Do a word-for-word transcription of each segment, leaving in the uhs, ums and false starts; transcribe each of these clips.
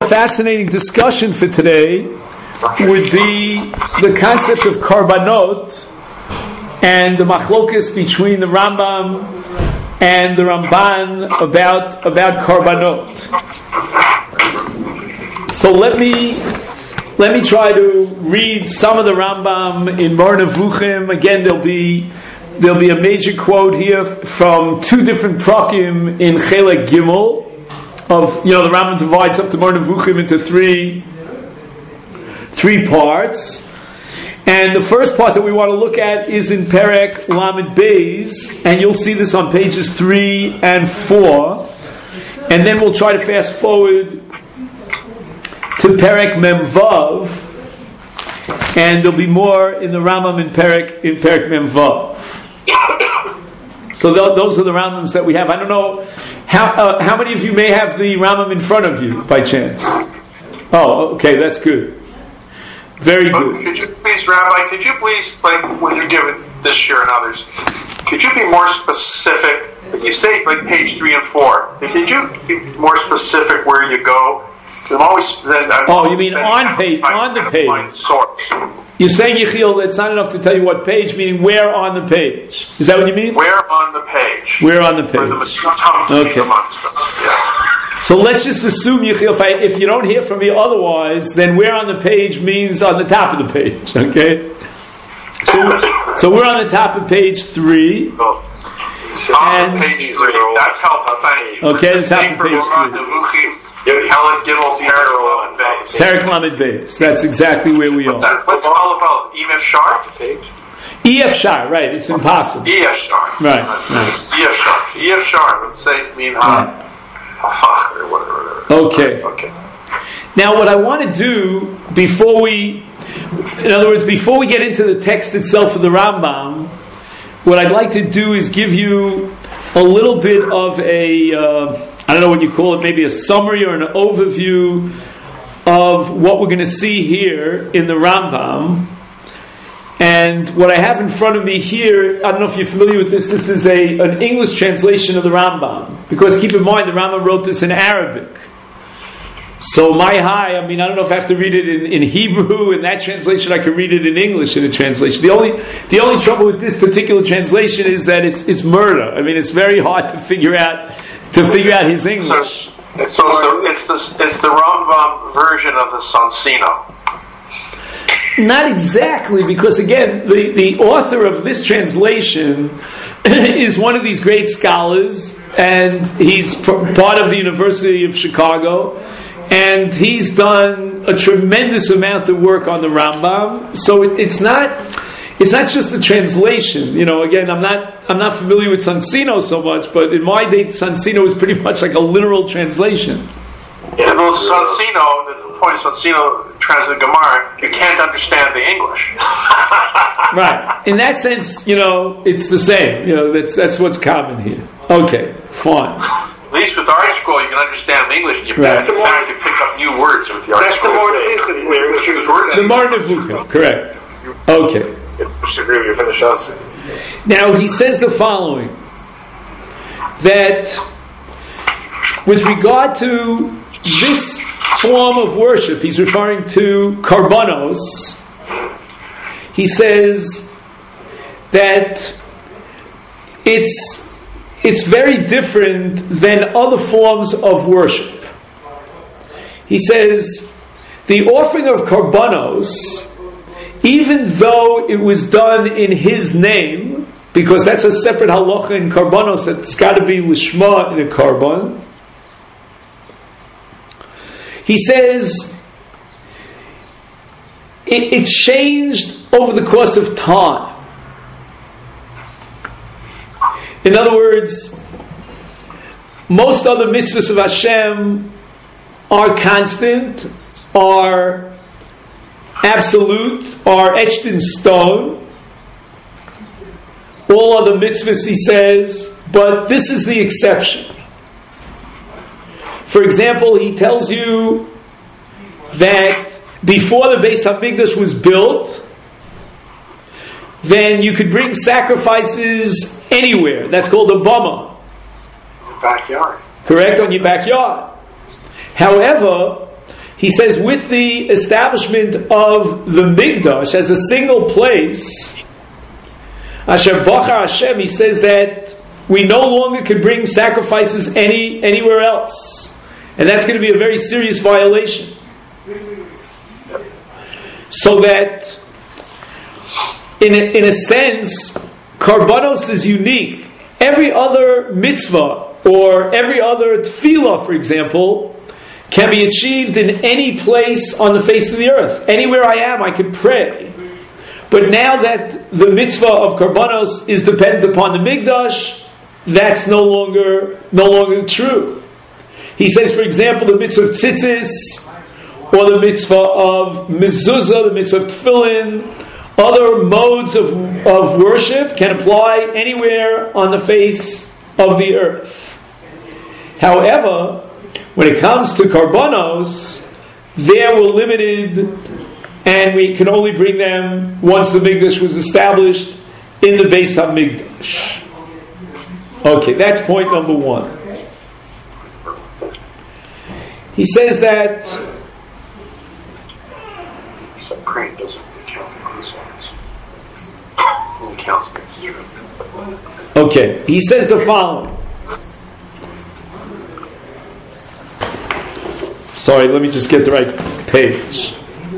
fascinating discussion for today would be the concept of karbanot and the machlokes between the Rambam and the Ramban about about karbanot. So let me let me try to read some of the Rambam in Moreh Nevuchim. Again, there'll be there'll be a major quote here from two different prakim in Chelek Gimel. Of you know, the Rambam divides up the Moreh Nevuchim into three three parts. And the first part that we want to look at is in Perek Lamed Beis, and you'll see this on pages three and four. And then we'll try to fast forward to Perek Mem Vav, and there'll be more in the Rambam in Perek in Perek Mem Vav. So th- those are the Rambams that we have. I don't know how uh, how many of you may have the Rambam in front of you by chance. Oh, okay, that's good. Very good. But could you please, Rabbi, could you please, like, when you're giving this year and others, could you be more specific? You say, like, page three and four. Could you be more specific where you go? I'm always, I'm oh, you mean on page, on the page. Source. You're saying, Yechiel, it's not enough to tell you what page, meaning where on the page. Is that what you mean? Where on the page. Where on the page. Where the okay. amongst us. Yeah. So let's just assume, Yechiel, if, I, if you don't hear from me otherwise, then where on the page means on the top of the page, okay? So, so we're on the top of page three. Oh. And on page three. That's helpful, thank you. Okay, the top of page three. Perek Lamed Beis. That's exactly where we are. What's all about? E F Shar? E F Shar, right, it's impossible. E F Shar. Right, right. E F Shar. E F Shar, let's say, mean, right. Or whatever. Okay. Okay. Now, what I want to do before we, in other words, before we get into the text itself of the Rambam, what I'd like to do is give you a little bit of a, uh, I don't know what you call it, maybe a summary or an overview of what we're going to see here in the Rambam. And what I have in front of me here, I don't know if you're familiar with this, this is a an English translation of the Rambam. Because keep in mind, the Rambam wrote this in Arabic. So my high, I mean, I don't know if I have to read it in, in Hebrew, in that translation, I can read it in English in a translation. The only the only trouble with this particular translation is that it's it's murder. I mean, it's very hard to figure out to figure out his English. So, it's, so it's, the, it's, the, it's the Rambam version of the Sonsino. Not exactly, because again, the, the author of this translation is one of these great scholars, and he's part of the University of Chicago, and he's done a tremendous amount of work on the Rambam. So it, it's not it's not just the translation. You know, again, I'm not I'm not familiar with Sonsino so much, but in my day, Sonsino is pretty much like a literal translation. Yeah, well, Sonsino, the point of Sonsino translated Gemara, you can't understand the English. Right. In that sense, you know, it's the same. You know, that's that's what's common here. Okay, fine. At least with Art Scroll, you can understand the English, and you, right. in fact, you pick up new words with the Art Scroll. The Moreh Nevuchim, correct. Okay. Now, he says the following, that with regard to this form of worship, he's referring to karbanos. He says that it's it's very different than other forms of worship. He says the offering of karbanos, even though it was done in his name, because that's a separate halacha in karbanos, that's got to be lishma in a karban. He says it, it changed over the course of time. In other words, most other mitzvahs of Hashem are constant, are absolute, are etched in stone. All other mitzvahs, he says, but this is the exception. For example, he tells you that before the Beis HaMikdash was built, then you could bring sacrifices anywhere. That's called a bama. Backyard. Correct? On your backyard. However, he says, with the establishment of the Mikdash as a single place, Asher Bachar Hashem, he says that we no longer can bring sacrifices any anywhere else. And that's going to be a very serious violation. So that, in a, in a sense, Karbanos is unique. Every other mitzvah, or every other tefillah, for example, can be achieved in any place on the face of the earth. Anywhere I am, I can pray. But now that the mitzvah of Karbanos is dependent upon the Mikdash, that's no longer no longer true. He says, for example, the mitzvah of tzitzis, or the mitzvah of mezuzah, the mitzvah of tefillin, other modes of, of worship can apply anywhere on the face of the earth. However, when it comes to Karbanos, there we're limited, and we can only bring them once the Mikdash was established in the Beis HaMikdash. Okay, that's point number one. He says that so praying doesn't count crucifixions. It counts against you. Okay, he says the following. Sorry, let me just get the right page.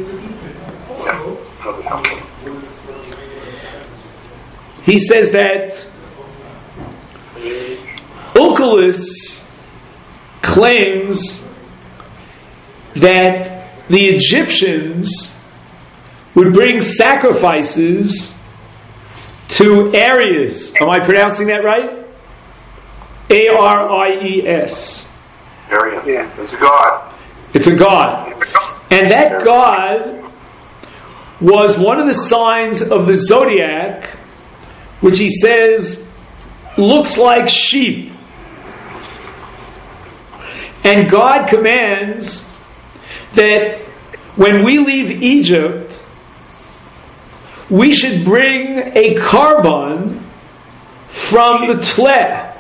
He says that Onkelos claims that the Egyptians would bring sacrifices to Aries. Am I pronouncing that right? A R I E S. Arius. Yeah. It's a god. It's a god. And that god was one of the signs of the zodiac, which he says looks like sheep. And God commands that when we leave Egypt, we should bring a carbon from the tleh.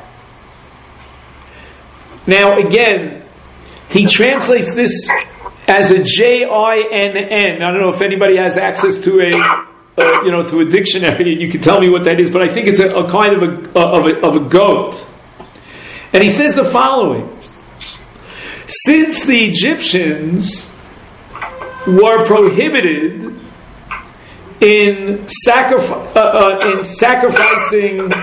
Now again, he translates this as a J I N N. I don't know if anybody has access to a, uh, you know, to a dictionary. You can tell me what that is, but I think it's a, a kind of a, of a of a goat. And he says the following: since the Egyptians were prohibited in sacrifice, uh, uh, in sacrificing,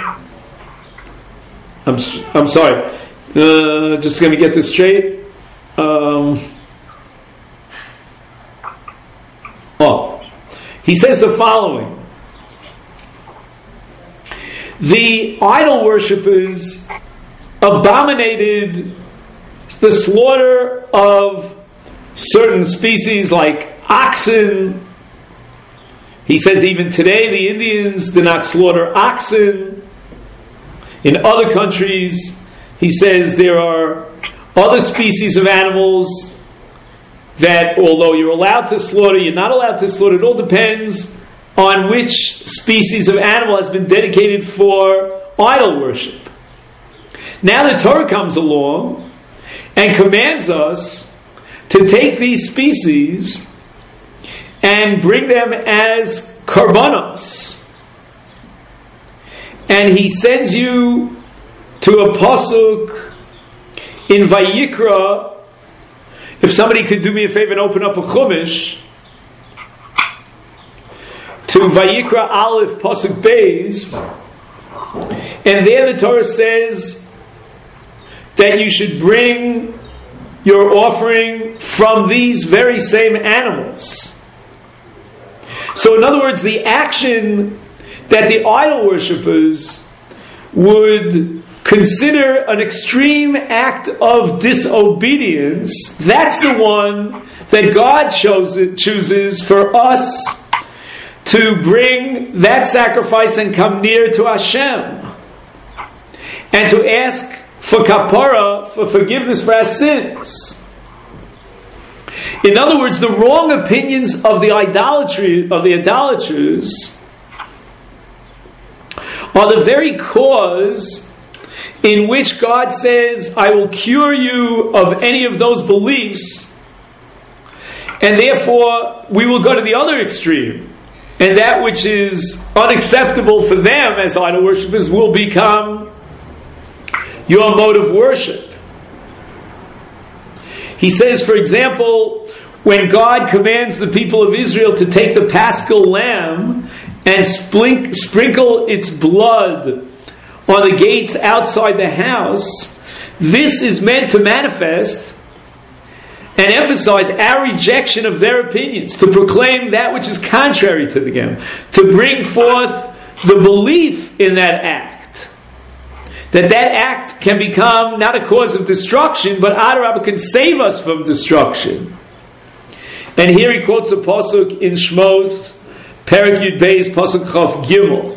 I'm I'm sorry, uh, just going to get this straight. Um, oh, he says the following: the idol worshippers abominated the slaughter of certain species like oxen. He says even today the Indians do not slaughter oxen. In other countries, he says there are other species of animals that, although you're allowed to slaughter, you're not allowed to slaughter. It all depends on which species of animal has been dedicated for idol worship. Now the Torah comes along and commands us to take these species and bring them as karbanos. And he sends you to a pasuk in Vayikra. If somebody could do me a favor and open up a Chumash to Vayikra Aleph pasuk Beis, and there the Torah says that you should bring your offering from these very same animals. So in other words, the action that the idol worshippers would consider an extreme act of disobedience, that's the one that God chose, chooses for us to bring that sacrifice and come near to Hashem and to ask for kapara, for forgiveness for our sins. In other words, the wrong opinions of the idolatry of the idolaters are the very cause in which God says, I will cure you of any of those beliefs and therefore we will go to the other extreme, and that which is unacceptable for them as idol worshippers will become your mode of worship. He says, for example, when God commands the people of Israel to take the Paschal lamb and splink, sprinkle its blood on the gates outside the house, this is meant to manifest and emphasize our rejection of their opinions, to proclaim that which is contrary to them, to bring forth the belief in that act, that that act can become not a cause of destruction, but Adarabah can save us from destruction. And here he quotes a pasuk in Shmos, Perek Yud Beis, pasuk Chaf Gimel.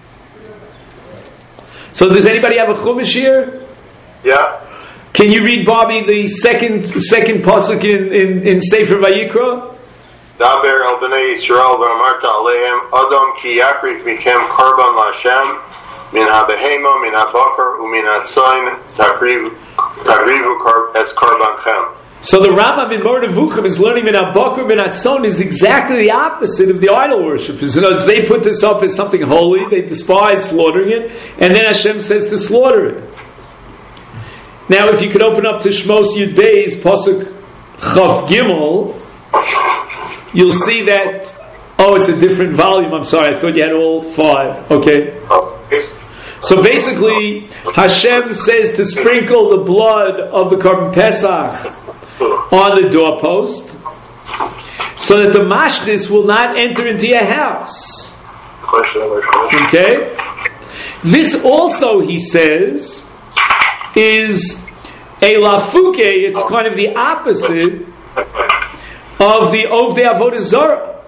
So does anybody have a chumash here? Yeah. Can you read, Bobby, the second second pasuk in, in, in Sefer Vayikra? Daber el bnei Yisrael v'amarta aleim Adam ki yakrik mikem karban la'Hashem min habehema min habakar umin hatzayin takrivu es karbanchem. So the Rambam in Moreh Nevuchim is learning min habakar min hatzon is exactly the opposite of the idol worshippers. In other words, they put this up as something holy, they despise slaughtering it, and then Hashem says to slaughter it. Now, if you could open up to Shmos Yud Beis, pasuk Chaf Gimel, you'll see that. Oh, it's a different volume. I'm sorry, I thought you had all five. Okay. So basically, Hashem says to sprinkle the blood of the Korban Pesach on the doorpost, so that the mashdis will not enter into your house. Okay. This also, he says, is a lafuke. It's kind of the opposite of the Ovdei Avodah Zarah.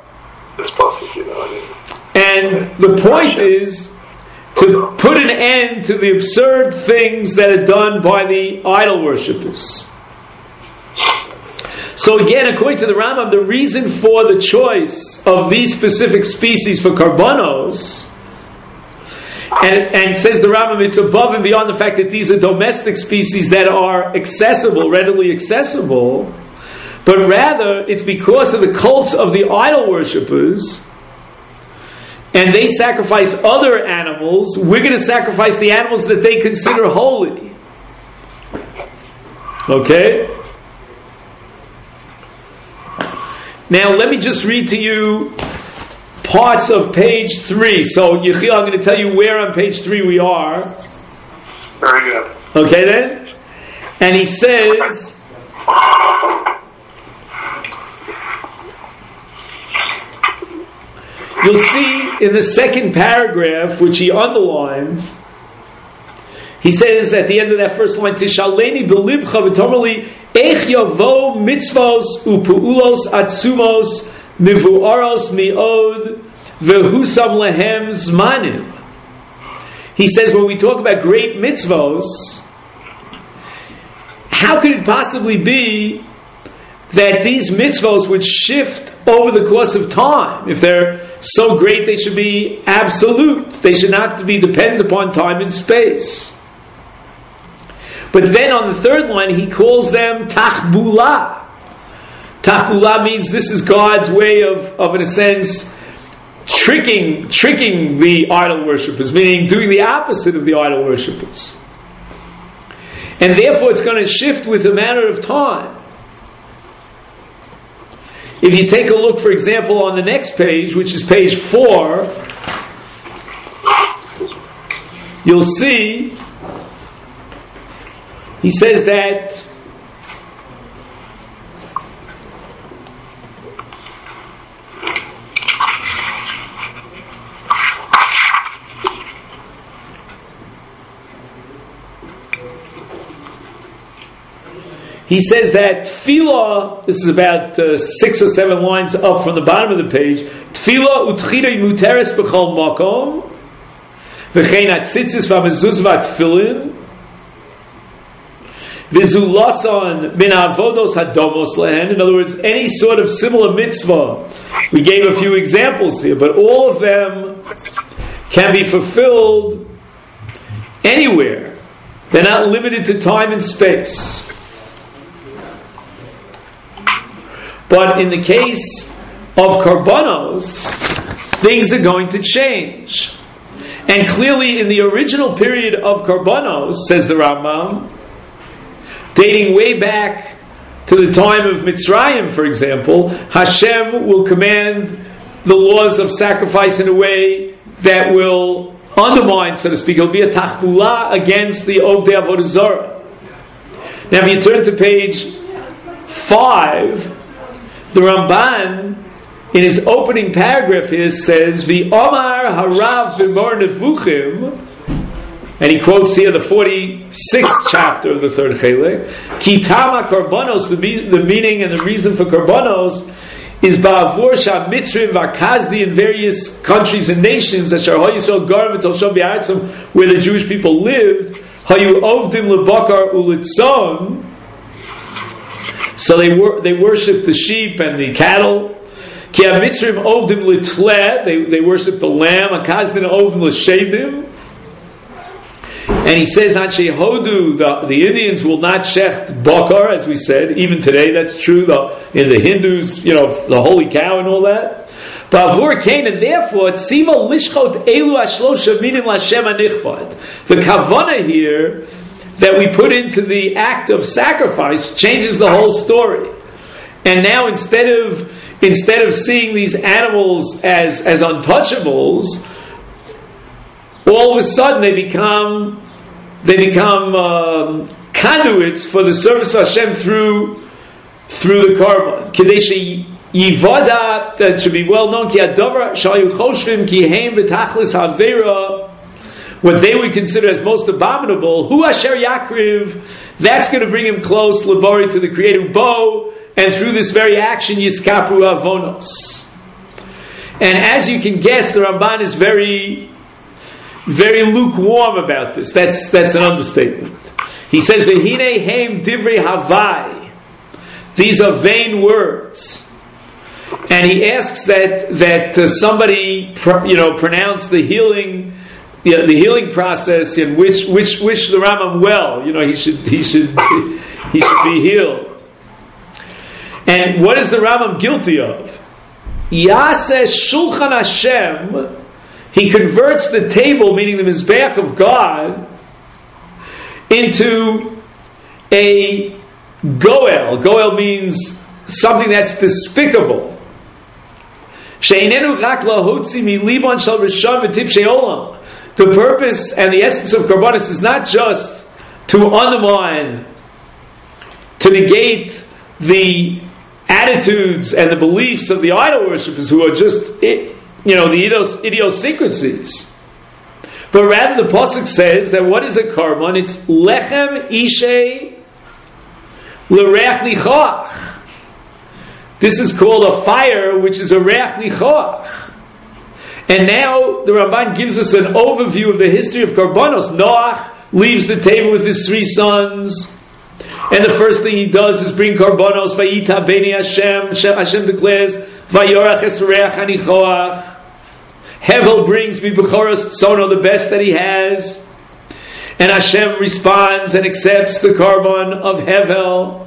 And the point is to put an end to the absurd things that are done by the idol worshippers. So again, according to the Rambam, the reason for the choice of these specific species for karbanos, And, and says the Rambam, it's above and beyond the fact that these are domestic species that are accessible, readily accessible, but rather it's because of the cults of the idol worshippers, and they sacrifice other animals. We're going to sacrifice the animals that they consider holy. Okay? Now let me just read to you parts of page three. So, Yechiel, I'm going to tell you where on page three we are. Very good. Okay then? And he says, you'll see in the second paragraph, which he underlines, he says at the end of that first line, Tishaleni belibcha v'tomerli ech yavo mitzvos u'pu'ulos atzumos Mivuaros mi'od v'husam lehem zmanim. He says when we talk about great mitzvos, how could it possibly be that these mitzvos would shift over the course of time? If they're so great, they should be absolute. They should not be dependent upon time and space. But then on the third line, he calls them tachbula. Tachbula means this is God's way of, of, in a sense, tricking tricking the idol worshippers, meaning doing the opposite of the idol worshippers. And therefore it's going to shift with a matter of time. If you take a look, for example, on the next page, which is page four, you'll see he says that he says that tefillah, this is about uh, six or seven lines up from the bottom of the page, tefillah utchidei muteres b'chol makom v'chein atzitzis v'amezuz v'atfilin v'zulasan min avodos hadomos lehen. In other words, any sort of similar mitzvah. We gave a few examples here, but all of them can be fulfilled anywhere. They're not limited to time and space. But in the case of Karbanos, things are going to change. And clearly in the original period of Karbanos, says the Rambam, dating way back to the time of Mitzrayim, for example, Hashem will command the laws of sacrifice in a way that will undermine, so to speak, it'll be a tachbula against the Ovdei Avodah Zarah. Now if you turn to page five, the Ramban, in his opening paragraph here, says, V'omar harav b'mor nevuchim, and he quotes here the forty-sixth chapter of the third Chelek, Ki tama karbonos, the, the meaning and the reason for karbonos is ba'avur sha'mitzrim v'akazdi in various countries and nations, asher ha'yisrael garim v'tolshom b'yartzim, where the Jewish people lived, ha'yu ovdim lebakar ulitzon, so they wor- they worshipped the sheep and the cattle. Ki ha'mitzrim ovdim litleh, they they worshipped the lamb. Akazdin ovdim l'shedim. And he says, Anshe Hodu, the, the Indians will not shecht bakar, as we said. Even today, that's true. The, in the Hindus, you know, the holy cow and all that. Ba'avur Cain, and therefore, tzima lishchot elu ashlosha minim l'Hashem anichbad. The kavanah here that we put into the act of sacrifice changes the whole story. And now, instead of instead of seeing these animals as as untouchables, all of a sudden they become they become um, conduits for the service of Hashem through through the korban. Kadesh yivada, that should be well known. Ki adavar shayu choshvim ki heim v'tachlis havera, what they would consider as most abominable. Hu asher yakriv, that's going to bring him close labori to the creative bow, and through this very action yiskapu avonos. And as you can guess, the Ramban is very very lukewarm about this. That's that's an understatement. He says, "V'hine heim divrei havai." These are vain words, and he asks that that uh, somebody you know pronounce the healing, you know, the healing process in which which wish the Rambam well. You know, he should he should he should be healed. And what is the Rambam guilty of? Yaseh shulchan Hashem. He converts the table, meaning the Mizbeach of God, into a goel. Goel means something that's despicable. The purpose and the essence of Karbanis is not just to undermine, to negate the attitudes and the beliefs of the idol worshippers who are just... It, You know, the idiosyncrasies. But rather the Pasuk says that what is a karban? It's lechem ishe l'reach nichach. This is called a fire, which is a reach nichach. And now the Ramban gives us an overview of the history of karbanos. Noach leaves the table with his three sons, and the first thing he does is bring karbanos. Vayita beni Hashem. Hashem declares, Vayorach es reach hanichoach. Hevel brings me Bechoros Tzono, the best that he has. And Hashem responds and accepts the karban of Hevel.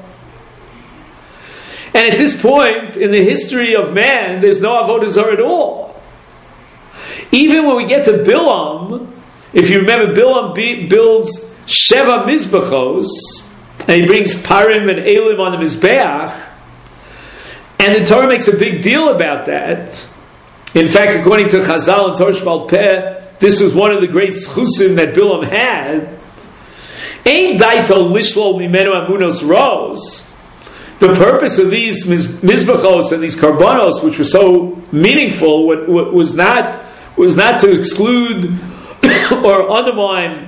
And at this point in the history of man, there's no Avodah Zarah at all. Even when we get to Bilam, if you remember, Bilam builds Sheva Mizbachos, and he brings Parim and Elim on the Mizbeach, and the Torah makes a big deal about that. In fact, according to Chazal and Torah Sheba'al Peh, this was one of the great schusim that Bilam had. Ein daito lishlol mimenu amunos ros. The purpose of these mizbachos and these karbanos, which were so meaningful, was not was not to exclude or undermine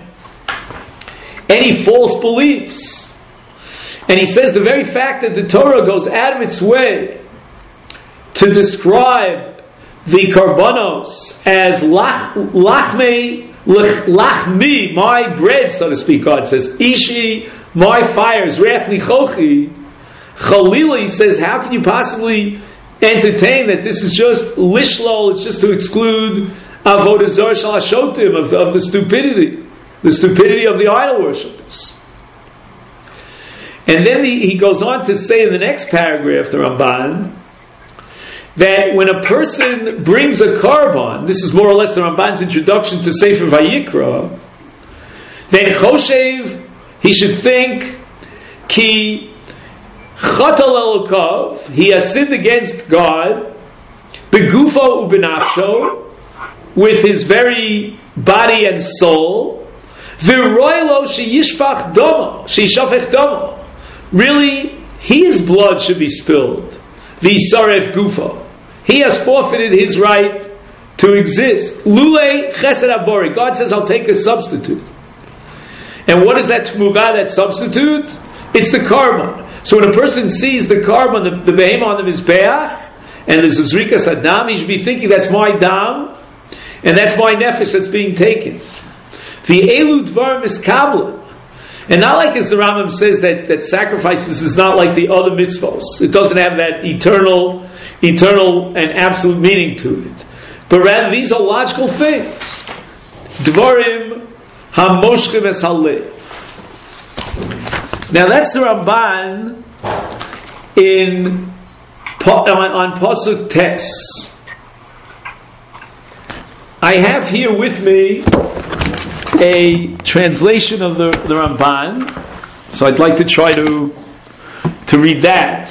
any false beliefs. And he says the very fact that the Torah goes out of its way to describe the karbanos as lach, lachme, lachmi, my bread, so to speak, God says, ishi, my fires, reach nichochi. Chalila, he says, how can you possibly entertain that this is just lishlol, it's just to exclude avodah zarah shal hashotim, of, of the stupidity, the stupidity of the idol worshippers. And then he, he goes on to say in the next paragraph, the Ramban, that when a person brings a korban, this is more or less the Ramban's introduction to Sefer Vayikra, then Choshev, he should think, Ki Chatal Elokov, he has sinned against God, Begufo Ubenafsho, with his very body and soul, V'roilo sheyishpach domo, sheyishafech domo. Really, his blood should be spilled. V'yisaref gufo. He has forfeited his right to exist. Lule chesed abori. God says, I'll take a substitute. And what is that tmuvah, that substitute? It's the korban. So when a person sees the korban, the, the behemoth on the mizbeach, and there's a zrikas adam, he should be thinking, that's my dam, and that's my nefesh that's being taken. The elu dvarim is kabbalah. And not like as the Rambam says that, that sacrifices is not like the other mitzvos. It doesn't have that eternal, eternal and absolute meaning to it. But rather these are logical things. Dvarim hamoshkim es haleh. Now that's the Ramban in on, on Pasuk Tes. I have here with me a translation of the, the Ramban, so I'd like to try to to read that.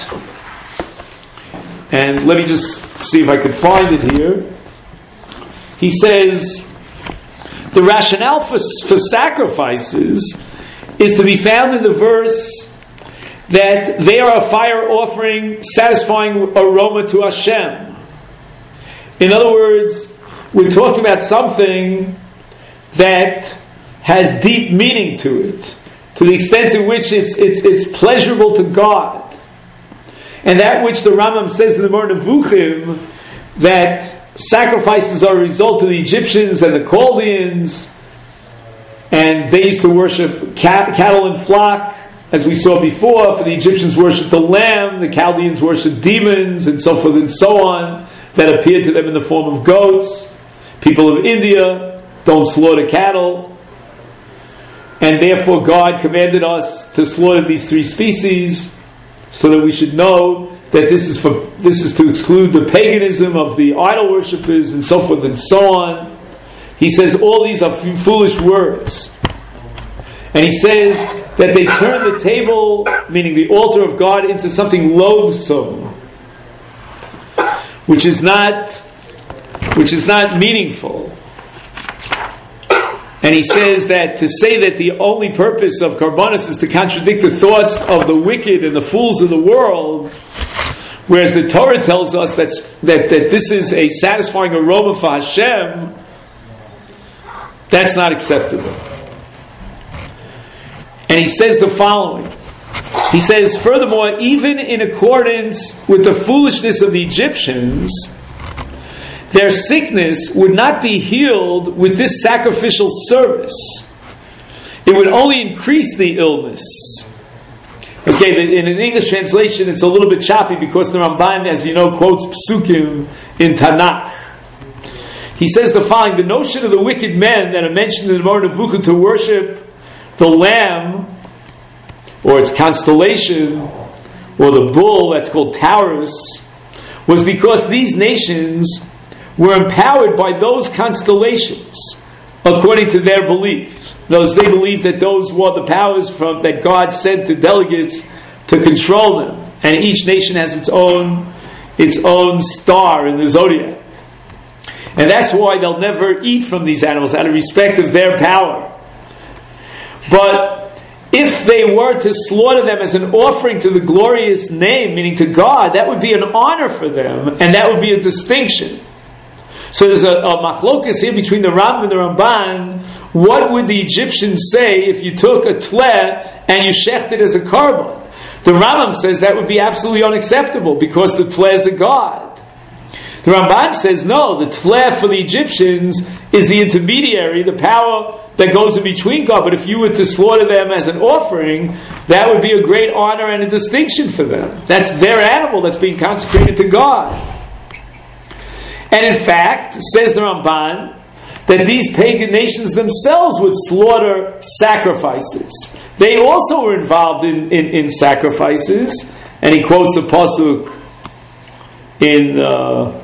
And let me just see if I could find it here. He says, the rationale for, for sacrifices is to be found in the verse that they are a fire offering, satisfying aroma to Hashem. In other words, we're talking about something that has deep meaning to it, to the extent to which it's it's it's pleasurable to God. And that which the Rambam says in the Moreh Nevuchim, that sacrifices are a result of the Egyptians and the Chaldeans, and they used to worship cat, cattle and flock, as we saw before. For the Egyptians worshipped the lamb, the Chaldeans worshipped demons, and so forth and so on, that appeared to them in the form of goats. People of India don't slaughter cattle, and therefore God commanded us to slaughter these three species, so that we should know that this is for this is to exclude the paganism of the idol worshippers, and so forth and so on. He says all these are f- foolish words, and he says that they turn the table, meaning the altar of God, into something loathsome, which is not which is not meaningful. And he says that to say that the only purpose of Karbonos is to contradict the thoughts of the wicked and the fools of the world, whereas the Torah tells us that's, that, that this is a satisfying aroma for Hashem, that's not acceptable. And he says the following. He says, furthermore, even in accordance with the foolishness of the Egyptians, their sickness would not be healed with this sacrificial service. It would only increase the illness. Okay, in an English translation, it's a little bit choppy because the Ramban, as you know, quotes Psukim in Tanakh. He says the following: the notion of the wicked men that are mentioned in the Moreh Nevuchim to worship the lamb, or its constellation, or the bull that's called Taurus, was because these nations were empowered by those constellations according to their belief. Those they believed that those were the powers from that God sent to delegates to control them, and each nation has its own its own star in the zodiac, and that's why they'll never eat from these animals out of respect of their power. But if they were to slaughter them as an offering to the glorious name, meaning to God, that would be an honor for them, and that would be a distinction. So there's a, a machlokas here between the Rambam and the Ramban. What would the Egyptians say if you took a tleh and you shechted it as a korban? The Rambam says that would be absolutely unacceptable because the tleh is a god. The Ramban says no, the tleh for the Egyptians is the intermediary, the power that goes in between God. But if you were to slaughter them as an offering, that would be a great honor and a distinction for them. That's their animal that's being consecrated to God. And in fact, says the Ramban, that these pagan nations themselves would slaughter sacrifices. they also were involved in, in, in sacrifices. And he quotes a pasuk in, uh,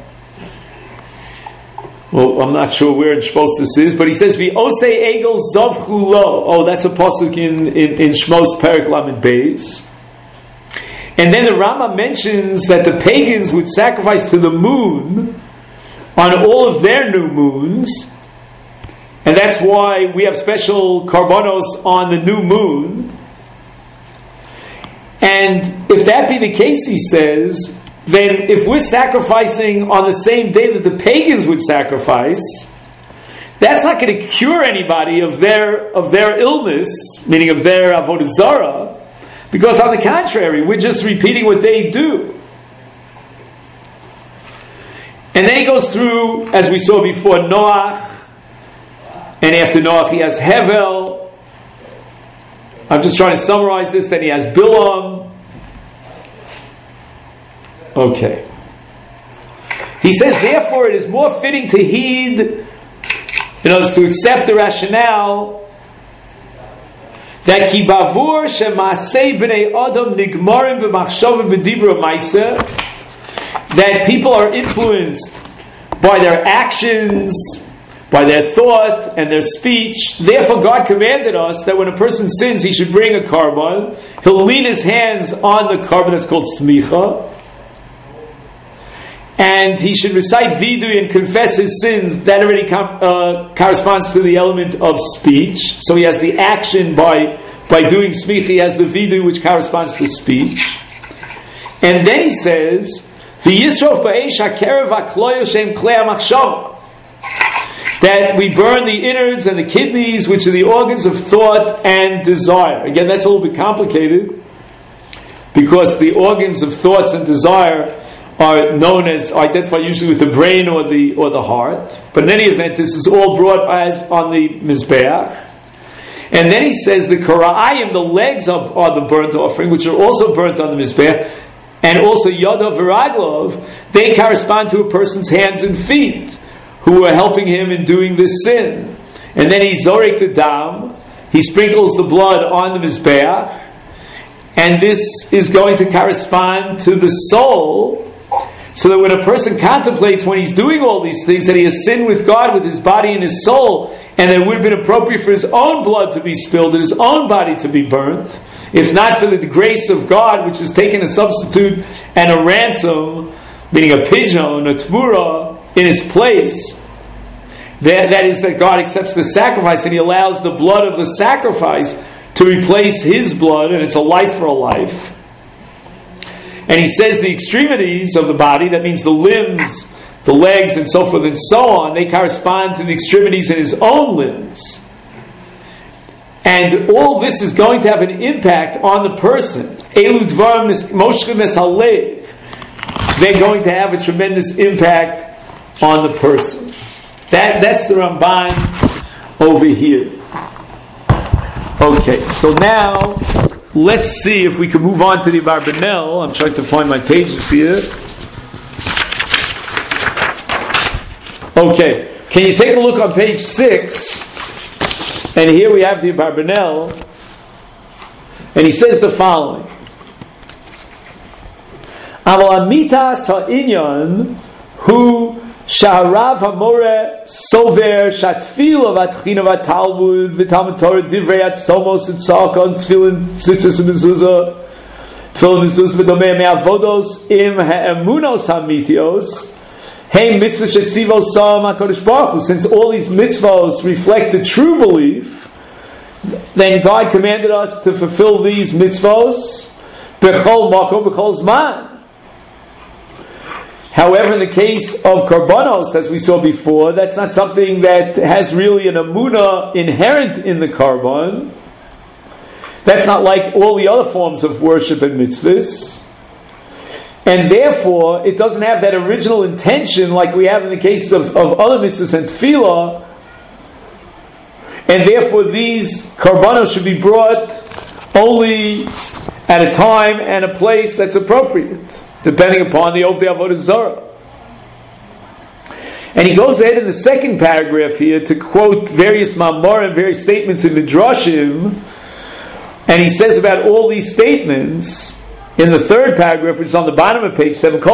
well, I'm not sure where in Shmos this is, but he says, V'osei egel zavchu lo. Oh, that's a pasuk in, in, in Shmos Perek Lamed Beis. And then the Rama mentions that the pagans would sacrifice to the moon on all of their new moons. And that's why we have special karbanos on the new moon. And if that be the case, he says, then if we're sacrificing on the same day that the pagans would sacrifice, that's not going to cure anybody of their of their illness, meaning of their avodah zarah, because on the contrary, we're just repeating what they do. And then he goes through, as we saw before, Noach, and after Noach he has Hevel. I'm just trying to summarize this. Then he has Bilam. Okay. He says, therefore, it is more fitting to heed, in other words, to accept the rationale that ki bavur shemasei b'nei adam nigmarim b'machshava b'dibra ma'aseh, that people are influenced by their actions, by their thought and their speech. Therefore, God commanded us that when a person sins, he should bring a carbon. He'll lean his hands on the carbon that's called smicha, and he should recite vidui and confess his sins. That already com- uh, corresponds to the element of speech. So he has the action by by doing smicha. He has the vidui, which corresponds to speech. And then he says, "V'yisrof ba'esh hakerev hakloyo shem klei hamachshava," that we burn the innards and the kidneys, which are the organs of thought and desire. Again, that's a little bit complicated, because the organs of thoughts and desire are known as, identified usually with the brain or the or the heart. But in any event, this is all brought as on the Mizbeach. And then he says the Kara'ayim, the legs are, are the burnt offering, which are also burnt on the Mizbeach, and also Yadav V'Raglov, they correspond to a person's hands and feet, who are helping him in doing this sin. And then he zorek the dam, he sprinkles the blood on the Mizbeach, and this is going to correspond to the soul, so that when a person contemplates when he's doing all these things, that he has sinned with God, with his body and his soul, and that it would have been appropriate for his own blood to be spilled and his own body to be burnt, if not for the grace of God, which has taken a substitute and a ransom, meaning a pigeon, a tmura, in his place. That, that is that God accepts the sacrifice and he allows the blood of the sacrifice to replace his blood, and it's a life for a life. And he says the extremities of the body, that means the limbs, the legs, and so forth and so on, they correspond to the extremities in his own limbs. And all this is going to have an impact on the person. Elu dvarim moshchem es halev. They're going to have a tremendous impact on the person. That, that's the Ramban over here. Okay, so now let's see if we can move on to the Abarbanel. I'm trying to find my pages here. Okay, can you take a look on page six? And here we have the Abarbanel, and he says the following: Aval amitas ha'inyan hu Sha'arav Hamore Sover Shatfil Vatchina Vatalmud V'Talmud Torah Divrei Atzomos Tzakon Tfilin Tzitzis Mezuzah Tfilin Mezuzah V'Domei Me'avodos Im Ha'emunos Hamitios Hey Mitzvah Shetzivos Sam HaKadosh Baruch Hu. Since all these mitzvahs reflect the true belief, then God commanded us to fulfill these mitzvahs B'chol Makom B'chol Zman. However, in the case of karbanos, as we saw before, that's not something that has really an amunah inherent in the karban. That's not like all the other forms of worship and mitzvahs. And therefore, it doesn't have that original intention like we have in the case of, of other mitzvahs and tefillah. And therefore, these karbanos should be brought only at a time and a place that's appropriate, depending upon the Ovdei Avodah Zarah. And he goes ahead in the second paragraph here to quote various mamor and various statements in the Midrashim, And he says about all these statements in the third paragraph, which is on the bottom of page seven,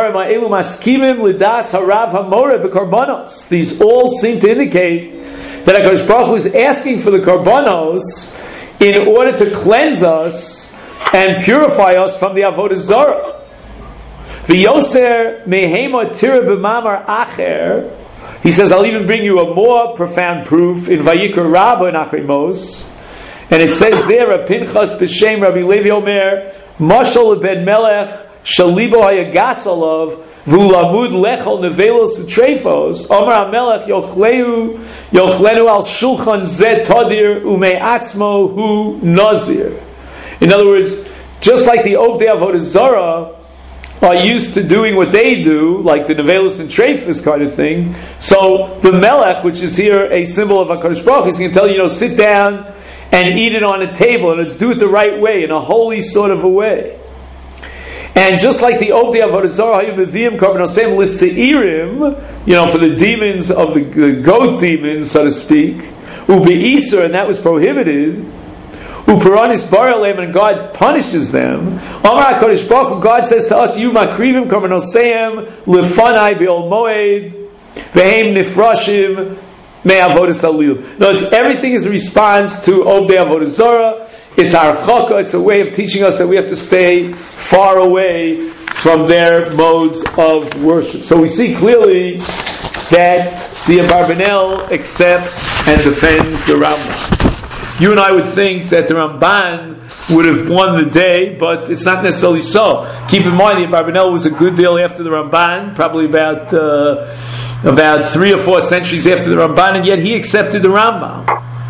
these all seem to indicate that HaKadosh Baruch Hu is asking for the Karbanos in order to cleanse us and purify us from the Avodah Zarah. V'yoser mehema tira b'mamar acher. He says, I'll even bring you a more profound proof in Vayikra Rabbah in Achrei Mos. And it says there, a Pinchas b'shem Rabbi Levi Omer, Mashal ben Melech, Shalibo hayagasalav, V'ulamud lechol nevelos u'treifos, Omer HaMelech yochleu, yochlenu al shulchan zeh tadir, u'me'atzmo hu nazir. In other words, just like the Ovdei Avodah Zarah are used to doing what they do, like the nevelos and treifos kind of thing, so the Melech, which is here a symbol of HaKadosh Baruch Hu, is going to tell you, you know, sit down and eat it on a table, and let's do it the right way, in a holy sort of a way. And just like the Ovdei Avodah Zarah, Hayuv Karbanosem L'Seirim, you know, for the demons of the, the goat demons, so to speak, Ube'isur, and that was prohibited, Uparanis Baralem, and God punishes them. Amar HaKadosh Baruch Hu, God says to us, Yuv Makrivim Karbanosem L'Fanai Be'ol Moed Ve'hem Nifrashim Me'avodas Alil. No, it's everything is a response to Ovdei Avodah Zarah. It's our chokah. It's a way of teaching us that we have to stay far away from their modes of worship. So we see clearly that the Abarbanel accepts and defends the Rambam. You and I would think that the Ramban would have won the day, but it's not necessarily so. Keep in mind, the Abarbanel was a good deal after the Ramban, probably about uh, about three or four centuries after the Ramban, and yet he accepted the Rambam.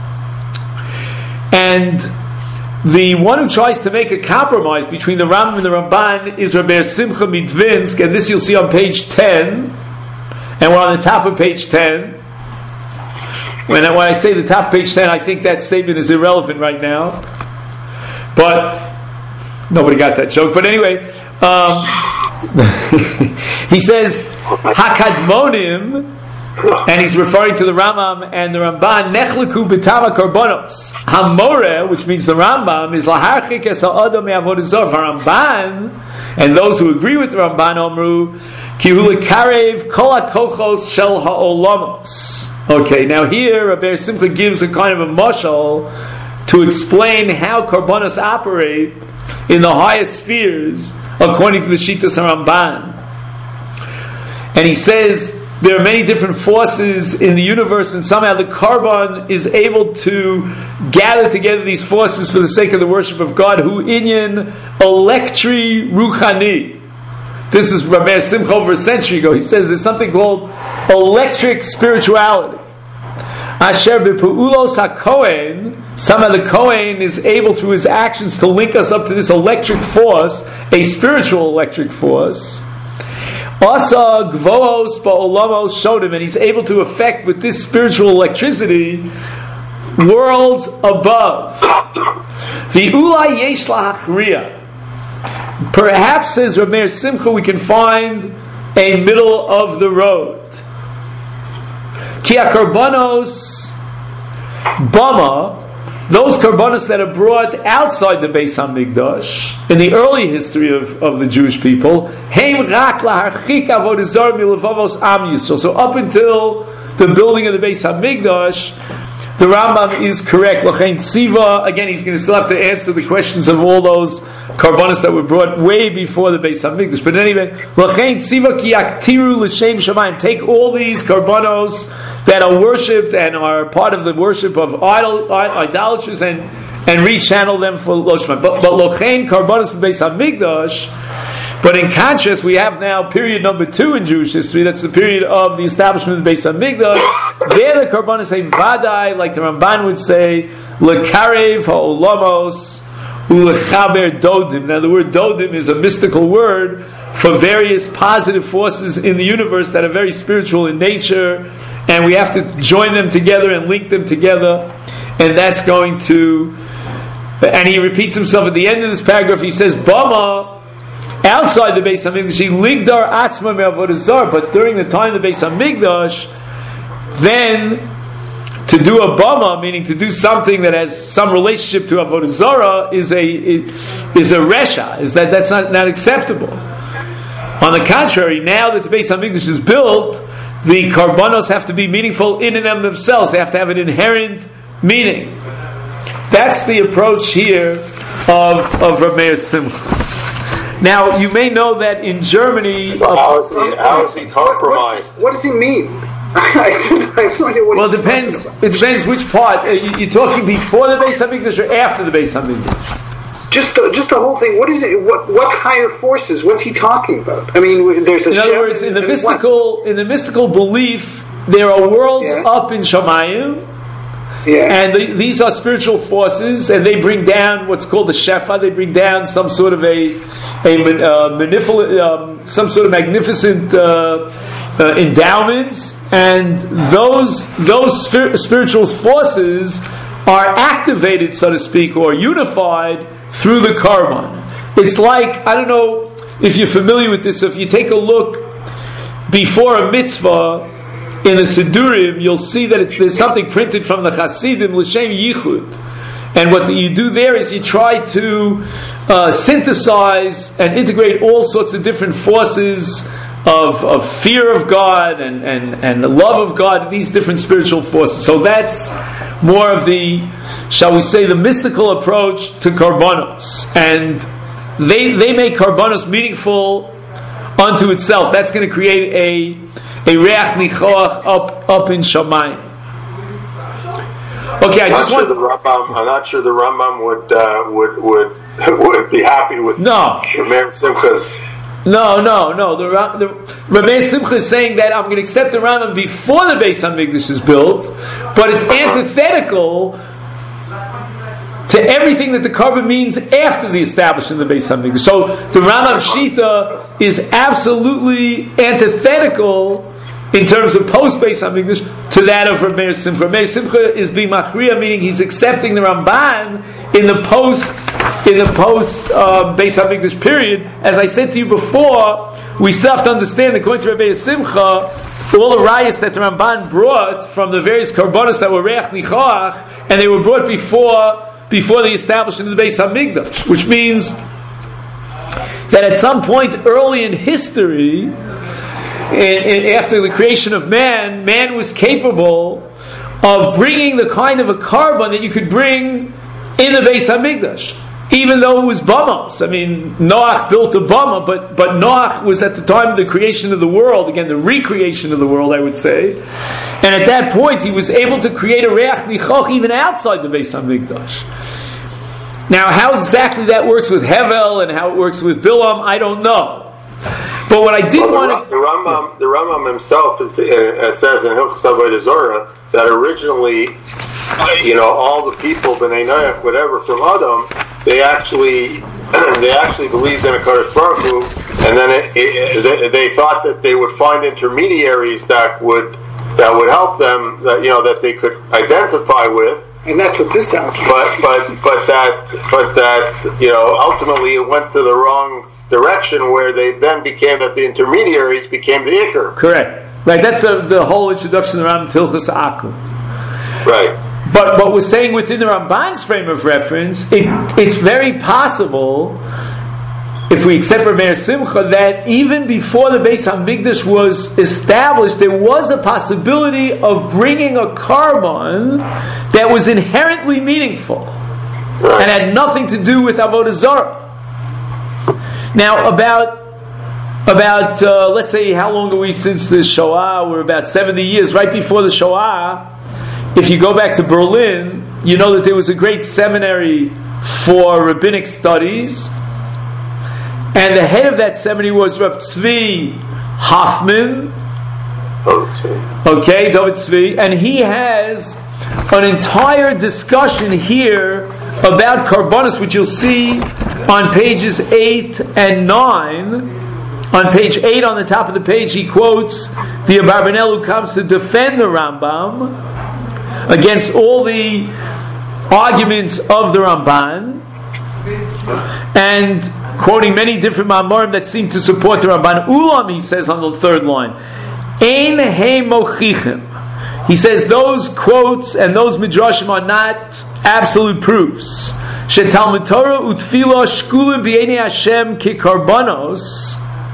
And the one who tries to make a compromise between the Rambam and the Ramban is Rabbi Simcha Midvinsk, and this you'll see on page ten, and we're on the top of page ten. When I, when I say the top of page ten, I think that statement is irrelevant right now. But nobody got that joke. But anyway, um, he says Hakadmonim, and he's referring to the Rambam and the Ramban. Nechleku b'tama karbonos Hamore, which means the Rambam is laharchik es ha'adam me'avodah zarah. Ramban and those who agree with the Ramban omru ki hu lekarev kol hakochos shel ha'olamos. Okay, now here Rabbi Simcha gives a kind of a mashal to explain how karbonos operate in the highest spheres according to the Shittas Ramban. And he says there are many different forces in the universe, and somehow the carbon is able to gather together these forces for the sake of the worship of God. Hu inyan electri ruchani. This is Rabbi Simcha over a century ago. He says there's something called electric spirituality. Asher b'pu'ulos ha-kohen, somehow the Kohen is able through his actions to link us up to this electric force, a spiritual electric force. Asa gvoos ba'olamos shodim, and he's able to affect with this spiritual electricity worlds above. The ulai yesh lahachriya. Perhaps, says Rabbi Meir Simcha, we can find a middle of the road. Ki karbanos bama, those karbanos that are brought outside the Beis Hamikdash in the early history of, of the Jewish people, heim rak laharchik avodah zarah milevavos am Yisrael. So up until the building of the Beis Hamikdash, the Rambam is correct. L'chein tziva, again, he's going to still have to answer the questions of all those karbanos that were brought way before the Beis Hamikdash. But anyway, l'chein tziva ki yaktiru l'shem shamayim. Take all these karbanos that are worshipped and are part of the worship of idol, idolaters and and rechannel them for Lo Shamayim. But but l'chein karbanos from Beis Hamikdash. But in contrast, we have now period number two in Jewish history. That's the period of the establishment of the Beis Hamikdash. There, the karbanos say vadai, like the Ramban would say, lekarev ha'olamos ulechaber dodim. Now, the word dodim is a mystical word for various positive forces in the universe that are very spiritual in nature, and we have to join them together and link them together, and that's going to. And he repeats himself at the end of this paragraph. He says, "Bama." Outside the Beis Hamikdash, ligdar atzma me'avodah zarah. But during the time of the Beis Hamikdash, then to do a bama, meaning to do something that has some relationship to avodah zarah, is a is a resha. Is that that's not, not acceptable? On the contrary, now that the Beis Hamikdash is built, the karbanos have to be meaningful in and of themselves. They have to have an inherent meaning. That's the approach here of of Rav Meir Simcha. Now, you may know that in Germany... Well, how, is he, how is he compromised? What does he, what does he mean? I have no idea what well, it depends. It depends which part. Uh, you, you're talking before the Beis Hamikdash or after the Beis Hamikdash? Just, the, just the whole thing. What is it? What, what kind of forces? What's he talking about? I mean, there's a. In other words, in the mystical, what? in the mystical belief, there are worlds yeah. up in Shamayim. Yeah. And the, these are spiritual forces, and they bring down what's called the shefa. They bring down some sort of a, a uh, manipul- um, some sort of magnificent uh, uh, endowments, and those those spir- spiritual forces are activated, so to speak, or unified through the karban. It's like, I don't know if you're familiar with this. If you take a look before a mitzvah. In the Sidurim, you'll see that it, there's something printed from the Hasidim, L'Shem Yichud. And what you do there is you try to uh, synthesize and integrate all sorts of different forces of, of fear of God and, and, and the love of God, these different spiritual forces. So that's more of the, shall we say, the mystical approach to Karbanos. And they, they make Karbanos meaningful unto itself. That's going to create a A reach nichoach up up in Shamayim. Okay, I just want. want. Sure the Rambam, I'm not sure the Rambam would uh, would would would be happy with no. Rameir Simcha's. No, no, no. The, the Rameir Simcha is saying that I'm going to accept the Rambam before the Beis Hamikdash is built, but it's antithetical to everything that the karban means after the establishment of the Beis Hamikdash. So the Rambam Shita is absolutely antithetical in terms of post Beis Hamikdash to that of Rav Meir Simcha. Rav Meir Simcha is being machriya, meaning he's accepting the Ramban in the post in the post uh, Beis Hamikdash period. As I said to you before, we still have to understand, according to Rav Meir Simcha, all the rayas that the Ramban brought from the various karbanos that were reach nichoach, and they were brought before before the establishment of the Beis Hamikdash, which means that at some point early in history, in, in, after the creation of man, man was capable of bringing the kind of a karban that you could bring in the Beis Hamikdash, even though it was bamos. I mean, Noach built a bama, but but Noach was at the time of the creation of the world, again the recreation of the world, I would say, and at that point he was able to create a reach nichoch even outside the Beis Hamikdash. Now, how exactly that works with Hevel and how it works with Bilam, I don't know. But what I did well, want the, to... The Rambam, the Rambam himself uh, says in Hilchos Avodah Zarah that originally, you know, all the people, Bnei Noach, whatever, from Adam, they actually they actually believed in a Kadosh Baruch Hu, and then it, it, they, they thought that they would find intermediaries that would that would help them, that, you know, that they could identify with. And that's what this sounds like. But but but that but that you know ultimately it went to the wrong direction, where they then became that the intermediaries became the Iker. Correct. Right. That's a, the whole introduction around Hilchos Akum. Right. But what we're saying within the Ramban's frame of reference, it, it's very possible, if we accept Rav Meir Simcha, that even before the Beis Hamikdash was established, there was a possibility of bringing a karban that was inherently meaningful right. and had nothing to do with Avodah Zarah. Now, about about uh, let's say, how long are we since the Shoah? We're about seventy years, right before the Shoah. If you go back to Berlin, you know that there was a great seminary for rabbinic studies. And the head of that seminary was Rav Tzvi Hoffman. Okay, David Tzvi. And he has an entire discussion here about Karbanos, which you'll see on pages eight and nine. On page eight, on the top of the page, he quotes the Abarbanel, who comes to defend the Rambam against all the arguments of the Ramban, and quoting many different Ma'amorim that seem to support the Ramban. Ulam, he says on the third line, Ein he mochichim he says those quotes and those midrashim are not absolute proofs. Shetalmud Torah utfila shkulim b'yeinei Hashem kikarbanos,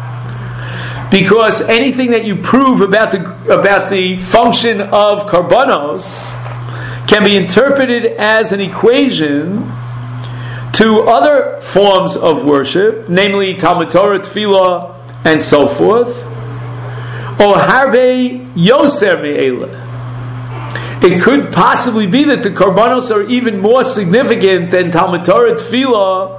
because anything that you prove about the about the function of karbanos can be interpreted as an equation to other forms of worship, namely Talmud Torah, Tefillah, and so forth. Or harbe yoser me'ela. It could possibly be that the karbanos are even more significant than Talmud Torah, Tefillah,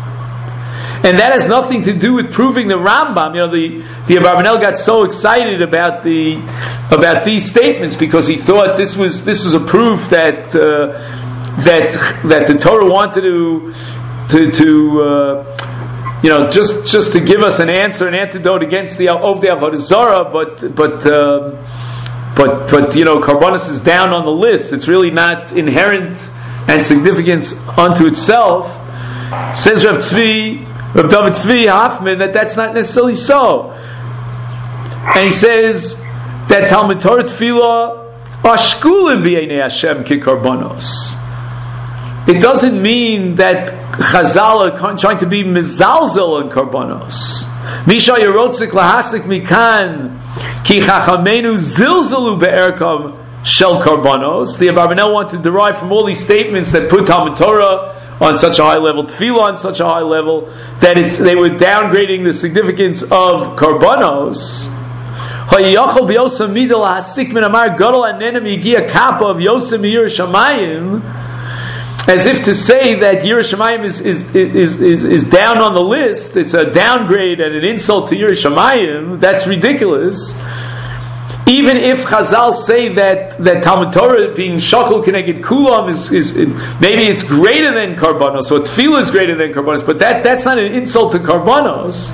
and that has nothing to do with proving the Rambam. You know, the the Abarbanel got so excited about the about these statements because he thought this was this was a proof that uh, that that the Torah wanted to to to uh, you know just just to give us an answer, an antidote against the Ovdei Avodah Zarah, but but. Uh, But, but you know, Karbonos is down on the list. It's really not inherent and significant unto itself. Says Rav Tzvi, Rav David Tzvi Hoffman, that that's not necessarily so. And he says that Talmud Torah Tefillah ashkulim b'yeinei Hashem ki Karbonos. It doesn't mean that Chazal are trying to be mizalzel in Karbonos. Misha yerotzik lahasik mikan ki chachamenu zilzalu be'erkam shel karbanos. The Abarbanel want to derive from all these statements that put Talmud Torah on such a high level, Tefillah on such a high level, that it's they were downgrading the significance of karbanos. Hayachol b'yosem midol hasik min amar gadol anenem yigia kappa of Yosem Yerushalayim, as if to say that Yerushalayim is is, is is is down on the list. It's a downgrade and an insult to Yerushalayim. That's ridiculous. Even if Chazal say that, that Talmud Torah being shakol keneged kulam is, is maybe it's greater than karbanos, or tefillah is greater than karbanos, but that, that's not an insult to karbanos.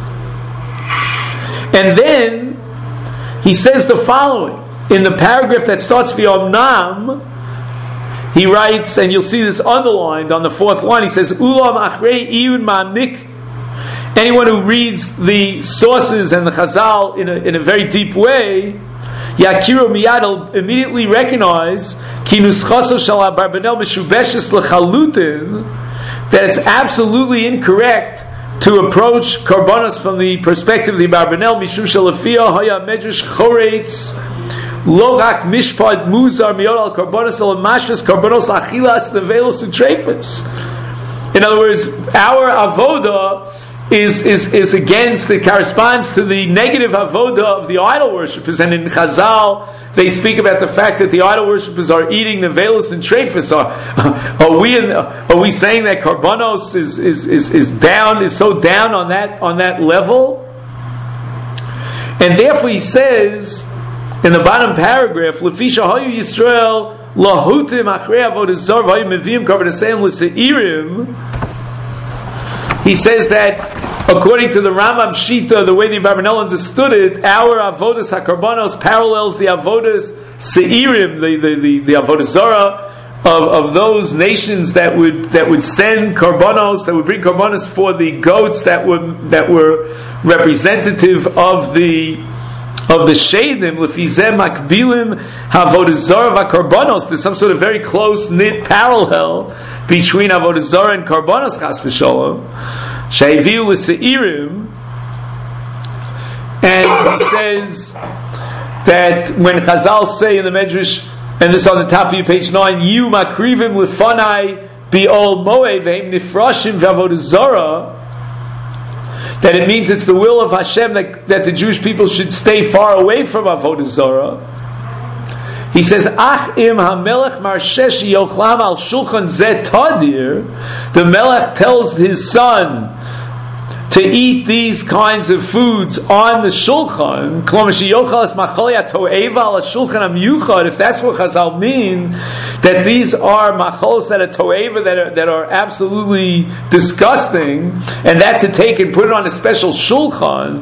And then he says the following in the paragraph that starts v'omnam. He writes, and you'll see this underlined on the fourth line, he says, Ulam achrei iyun ma'amik. Anyone who reads the sources and the Chazal in a, in a very deep way, Yakiru miyad will immediately recognize ki nuschaso shel Abarbanel meshubeshes lechalutin, that it's absolutely incorrect to approach karbanos from the perspective of the Abarbanel, mishum shelafia haya medrash choretz Logak mishpad muzar miyod al karbonos al mashas karbonos achilas nevelos utrefes. In other words, our avoda is is is against, it corresponds to the negative avoda of the idol worshippers. And in Chazal, they speak about the fact that the idol worshippers are eating nevelos and trefes. Are, are we in, are we saying that karbonos is, is is is down is so down on that on that level? And therefore, he says in the bottom paragraph, Lefisha hayu Yisrael lahutim achrei avodah zar v'hayu meviim karbonosayim l'seirim. He says that according to the Rambam Shita, the way the Abarbanel understood it, our avodas hakarbanos parallels the avodas seirim, the the the, the avodah zara of, of those nations that would that would send karbanos, that would bring karbanos for the goats that were that were representative of the of the Shadim, Lefizeh Makbilim Havodah Zarah v'Karbanos. There's some sort of very close knit parallel between Avodah Zarah and Karbanos, Chas v'Sholom. She'eviu l'Seirim, and he says that when Chazal say in the Medrash, and this on the top of your page nine, Yu Makrivim Lefanai Bi'ol Moed Ve'im Nifrashim V'Avodah Zarah, that it means it's the will of Hashem that, that the Jewish people should stay far away from Avodah Zarah. He says, Ach im hamelech marshesh yochlam al shulchan zeh tadir. The Melech tells his son to eat these kinds of foods on the shulchan. If that's what Chazal mean, that these are machols that are toeva, that are that are absolutely disgusting, and that to take and put it on a special shulchan.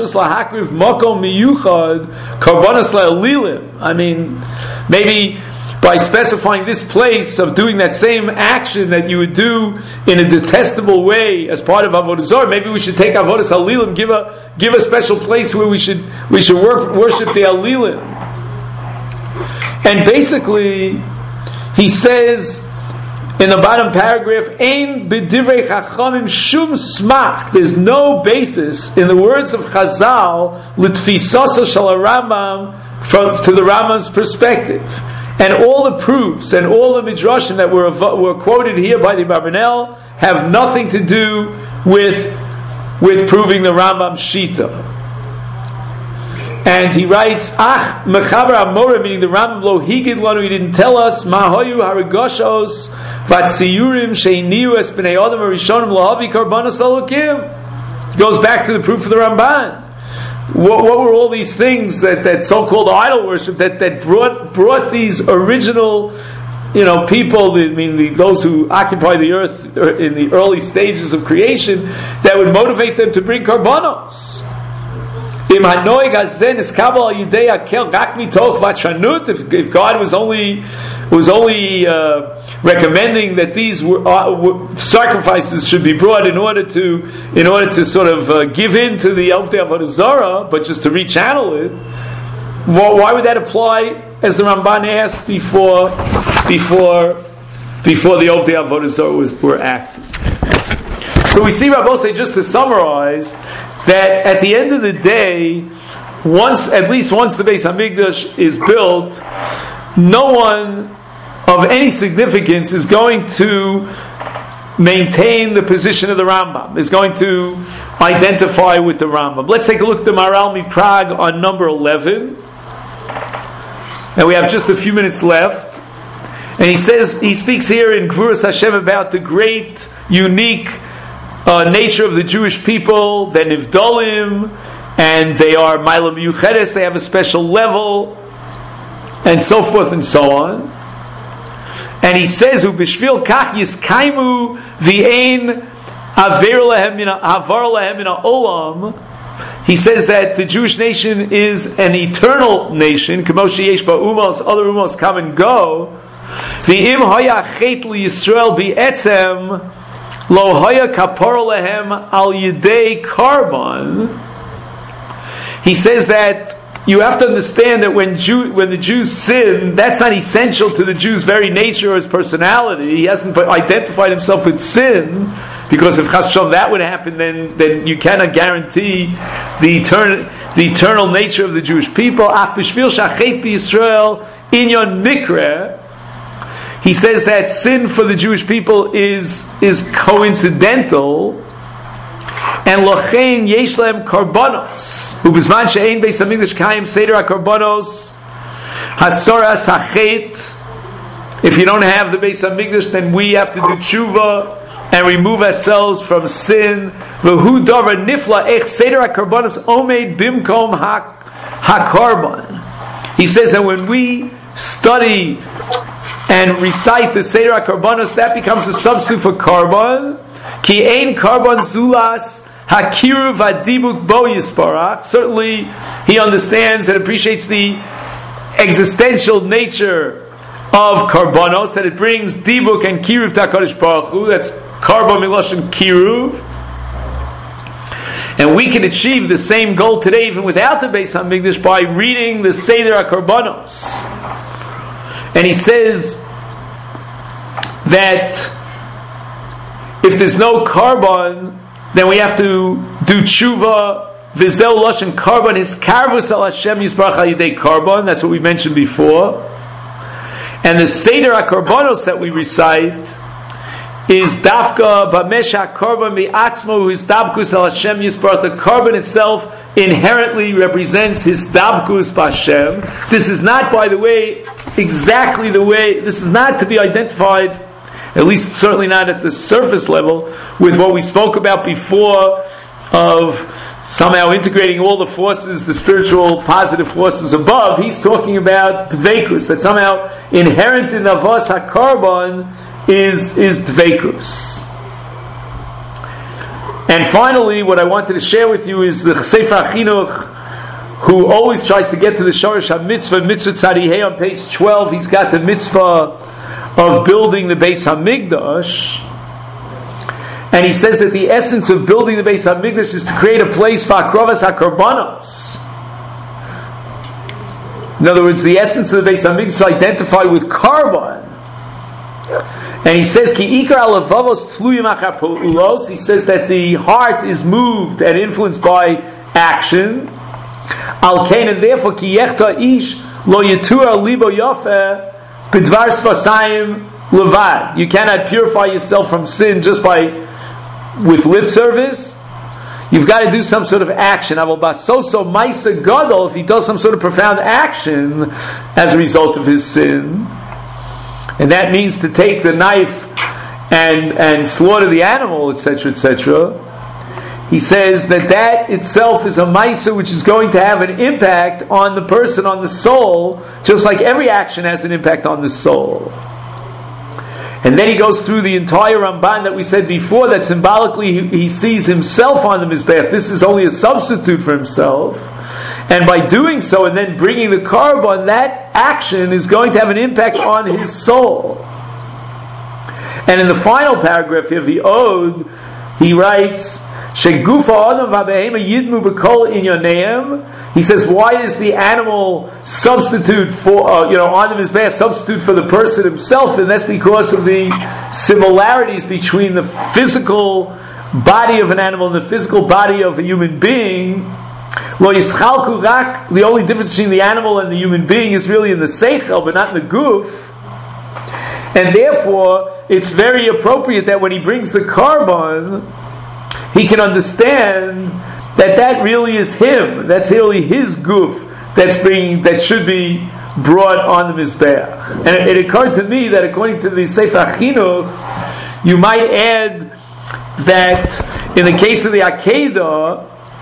I mean, maybe by specifying this place of doing that same action that you would do in a detestable way as part of Avodah Zarah. Maybe we should take Avodas Halilim, give a give a special place where we should we should work, worship the Halilim. And basically, he says in the bottom paragraph, Ein b'divrei chachamim shum smach. There's no basis in the words of Chazal l'tfisaso shel Rambam from to the Rambam's perspective. And all the proofs and all the midrashim that were were quoted here by the Abarbanel have nothing to do with with proving the Rambam's shita. And he writes, Ach mechaber amore, meaning the Rambam lo higid lanu, he didn't tell us mahoyu harigoshos vatziyurim sheiniu es bnei adam arishonim lahavi karbanos lalokim. Goes back to the proof of the Ramban. What, what were all these things that, that so-called idol worship that, that brought brought these original, you know, people? I mean, the, those who occupy the earth in the early stages of creation, that would motivate them to bring karbanos. If, if God was only was only uh, recommending that these were, uh, sacrifices should be brought in order to in order to sort of uh, give in to the Avdei Avodah Zarah, but just to rechannel it, well, why would that apply, as the Ramban asked, before before before the Avdei Avodah Zarah was were active? So we see Rabbosai, just to summarize, that at the end of the day, once at least once the Beis Hamikdash is built, no one of any significance is going to maintain the position of the Rambam, is going to identify with the Rambam. Let's take a look at the Maharal MiPrague on number eleven. And we have just a few minutes left. And he says, he speaks here in Gvuras Hashem about the great, unique Uh, nature of the Jewish people, the Nivdolim, and they are Ma'ila Miyuchedes, they have a special level, and so forth and so on. And he says, "Ubishvil kach yiskaimu v'ein aver lehem min havar lehem min ha'olam." He says that the Jewish nation is an eternal nation. K'moshe yesh ba'umos, other umos come and go. V'im haya chet liYisrael bi'etzem Lo haya kapor lehem al yidei karban. He says that you have to understand that when Jew, when the Jews sin, that's not essential to the Jew's very nature or his personality. He hasn't identified himself with sin, because if chas v'shalom that would happen, then then you cannot guarantee the eternal the eternal nature of the Jewish people. Ach b'shvil shachet b'Yisrael inyon mikre. He says that sin for the Jewish people is is coincidental, and lochein yesh lehem karbanos. Ubizman she'ein beis hamikdash kayim seder hakarbanos hasoras hachet. If you don't have the beis hamikdash, then we have to do tshuva and remove ourselves from sin. V'hu davar nifla ech seder hakarbanos omeid bimkom hakarban. He says that when we study and recite the Seder HaKarbanos, that becomes a substitute for Karban. Ki ein Karban zulas hakiru v'adibuk bo yisparach. Certainly, he understands and appreciates the existential nature of Karbanos, that it brings dibuk and kiruv to HaKadosh Baruch Hu. That's Karban miloshen kiruv. And we can achieve the same goal today, even without the Beis Hamikdash, by reading the Seder HaKarbanos. And he says that if there's no Karban, then we have to do tshuva. V'zeu loshen Karban his karvus al Hashem yisbarach al yidei Karban. That's what we mentioned before. And the Seder HaKarbanos that we recite is dafka b'mesh hakarban mi'atzmo, who is dabkus al Hashem yisbarach. The Karban itself inherently represents his dabkus b'Hashem. This is not, by the way, exactly the way. This is not to be identified, at least certainly not at the surface level, with what we spoke about before of somehow integrating all the forces, the spiritual positive forces above. He's talking about dveikus, that somehow inherent in avos hakarban is is dveikus. And finally, what I wanted to share with you is the Sefer HaChinuch who always tries to get to the Shorish HaMitzvah, Mitzvah Tzadihei on page twelve, he's got the mitzvah of building the Beis HaMikdash. And he says that the essence of building the Beis HaMikdash is to create a place for Akrovas HaKorbanos. In other words, the essence of the Beis HaMikdash is identified with Karban. And he says, Ki ikar alavavos tluyim achar pa'ulos. He says that the heart is moved and influenced by action. Al kain, and therefore, Ki yechta ish lo yitura libo yafeh b'dvar sfasayim levad. You cannot purify yourself from sin just by with lip service. You've got to do some sort of action. Aval basoso ma'isa gadol, if he does some sort of profound action as a result of his sin. And that means to take the knife and and slaughter the animal, et cetera, et cetera. He says that that itself is a ma'isa which is going to have an impact on the person, on the soul, just like every action has an impact on the soul. And then he goes through the entire Ramban that we said before, that symbolically he, he sees himself on the Mizbeach. This is only a substitute for himself. And by doing so and then bringing the Karban, that action is going to have an impact on his soul. And in the final paragraph of the Ode, he writes, Shegufa Adam v'abehema yidmu b'kol inyoneim. He says, why is the animal substitute for, uh, you know, on the Mizbeach, substitute for the person himself? And that's because of the similarities between the physical body of an animal and the physical body of a human being. Lo yischalku rak, the only difference between the animal and the human being is really in the seichel, but not in the guf. And therefore, it's very appropriate that when he brings the Karban, he can understand that that really is him. That's really his guf that's being that should be brought on the Mizbeach. And it, it occurred to me that according to the Sefer Chinuch, you might add that in the case of the Akedah,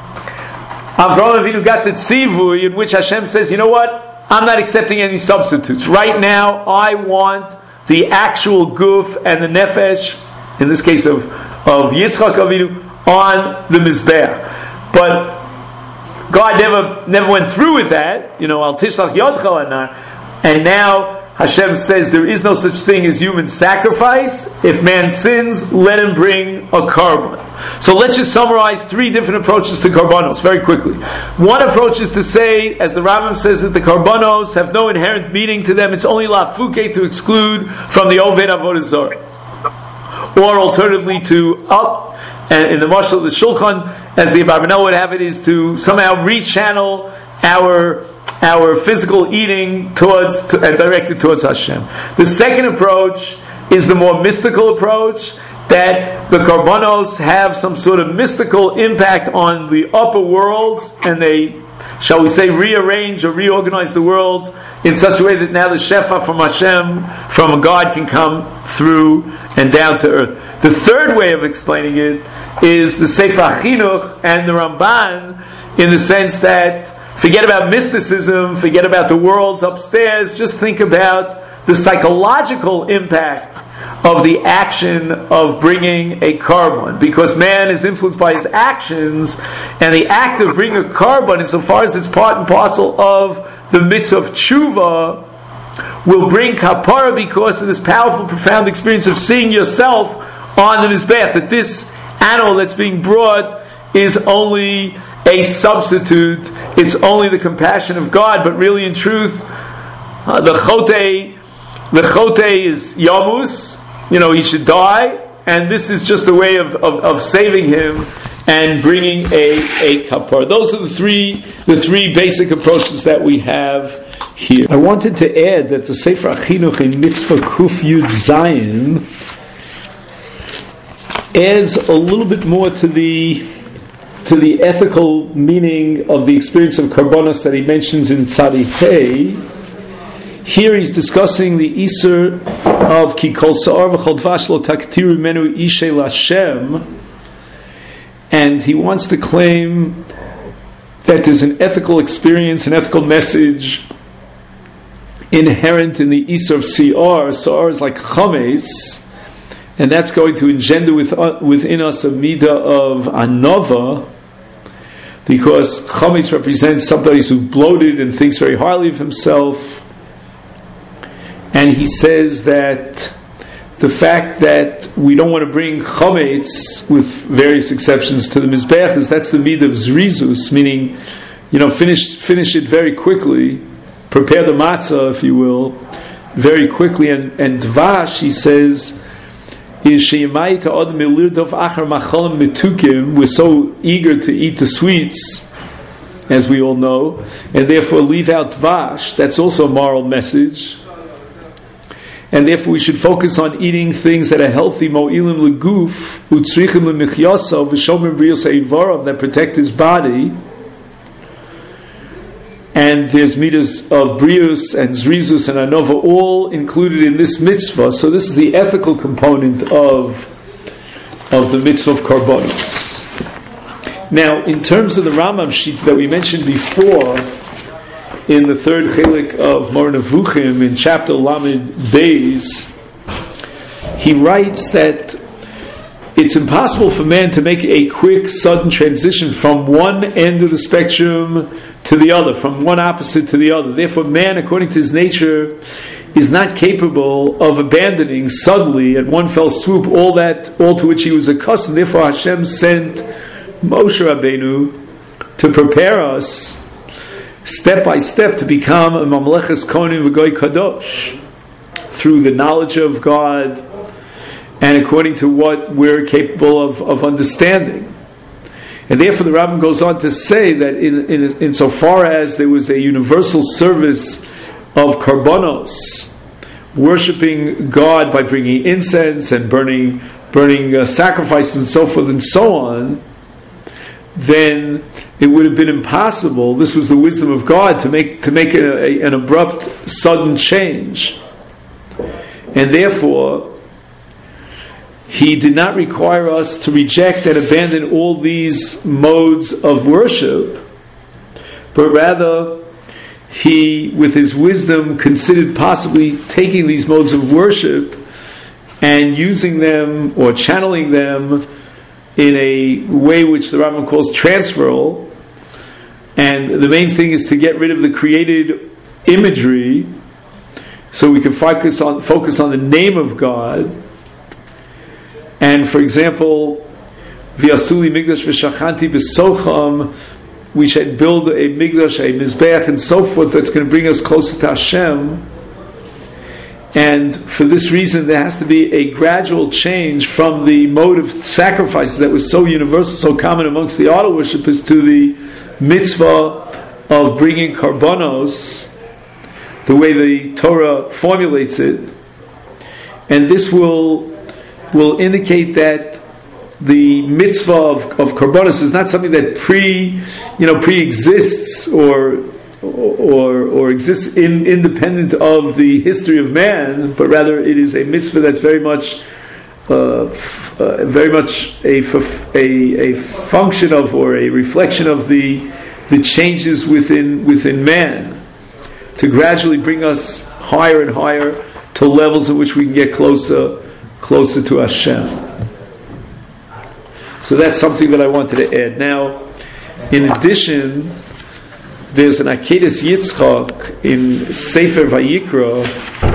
Avraham Avinu got the tzivui in which Hashem says, you know what? I'm not accepting any substitutes. Right now, I want the actual guf and the nefesh, in this case of, of Yitzchak Avinu, on the Mizbeach. But God never never went through with that. You know, Al Tishlach Yodcha Anar. And now Hashem says there is no such thing as human sacrifice. If man sins, let him bring a Karban. So let's just summarize three different approaches to Karbanos very quickly. One approach is to say, as the Rambam says, that the Karbanos have no inherent meaning to them. It's only lafuke to exclude from the Oved Avodah Zarah. Or alternatively to up, and in the Mashal of the Shulchan, as the Abarbanel would have it, is to somehow rechannel our our physical eating towards to, and direct it towards Hashem. The second approach is the more mystical approach, that the Karbanos have some sort of mystical impact on the upper worlds, and they, shall we say, rearrange or reorganize the worlds in such a way that now the Shefa from Hashem, from God, can come through and down to earth. The third way of explaining it is the Sefer Chinuch and the Ramban, in the sense that forget about mysticism, forget about the worlds upstairs, just think about the psychological impact of the action of bringing a Karban, because man is influenced by his actions, and the act of bringing a Karban, insofar as it's part and parcel of the mitzvah of tshuva, will bring kapara because of this powerful, profound experience of seeing yourself on the Mizbeach, that this animal that's being brought is only a substitute, it's only the compassion of God, but really in truth, uh, the chote, the chote is yamus, you know, he should die, and this is just a way of, of, of saving him and bringing a, a kapar. Those are the three the three basic approaches that we have here. I wanted to add that the Sefer Chinuch in Mitzvah Kuf Yud Zayin adds a little bit more to the to the ethical meaning of the experience of Karbanos that he mentions in Tzaddik Hey. Here he's discussing the Isur of Ki Kol Sa'ar V'Chol Dvash Lo Taktiru Menu Ishe Lashem, and he wants to claim that there's an ethical experience, an ethical message inherent in the Isur of Si'ar. Sa'ar is like Chametz, and that's going to engender with, uh, within us a midah of anova, because chametz represents somebody who's bloated and thinks very highly of himself. And he says that the fact that we don't want to bring chametz, with various exceptions, to the mizbeach, is that's the midah of zrizus, meaning, you know, finish finish it very quickly, prepare the matzah, if you will, very quickly. And, and dvash, he says, is sheyamayit ha'adam milirdov achar machalim mitukim. We're so eager to eat the sweets, as we all know, and therefore leave out dvash. That's also a moral message. And therefore we should focus on eating things that are healthy, mo'ilim leguf, utzrichim lemichyasa, v'shomrim brios ha'ivarav, that protect his body. And there's midas of brius and zrizus and anova, all included in this mitzvah. So this is the ethical component of of the mitzvah of karbonos. Now, in terms of the Rambam sheet that we mentioned before, in the third chelik of Moreh Nevuchim, in chapter Lamed Beis, he writes that it's impossible for man to make a quick, sudden transition from one end of the spectrum to the other, from one opposite to the other. Therefore, man, according to his nature, is not capable of abandoning suddenly, at one fell swoop, all that, all to which he was accustomed. Therefore, Hashem sent Moshe Rabbeinu to prepare us step by step to become a Mamleches Kohanim V'Goy Kadosh through the knowledge of God and according to what we're capable of, of understanding. And therefore the Rambam goes on to say that in, in insofar as there was a universal service of karbonos, worshipping God by bringing incense and burning burning uh, sacrifices and so forth and so on, then it would have been impossible, this was the wisdom of God, to make to make a, a, an abrupt, sudden change. And therefore, He did not require us to reject and abandon all these modes of worship, but rather, He, with His wisdom, considered possibly taking these modes of worship and using them or channeling them in a way which the Rambam calls transferal. And the main thing is to get rid of the created imagery so we can focus on focus on the name of God. And for example, V'yasuli migdash v'shachanti b'socham, we should build a migdash, a mizbeach, and so forth, that's going to bring us closer to Hashem. And for this reason, there has to be a gradual change from the mode of sacrifices that was so universal, so common amongst the idol worshippers, to the mitzvah of bringing karbonos, the way the Torah formulates it. And this will will indicate that the mitzvah of, of karbonos is not something that pre, you know, pre-exists or or or exists in, independent of the history of man, but rather it is a mitzvah that's very much uh, f- uh, very much a, f- a a function of, or a reflection of the the changes within within man, to gradually bring us higher and higher to levels at which we can get closer closer to Hashem. So that's something that I wanted to add. Now, in addition, there's an Akedas Yitzchak in Sefer Vayikra,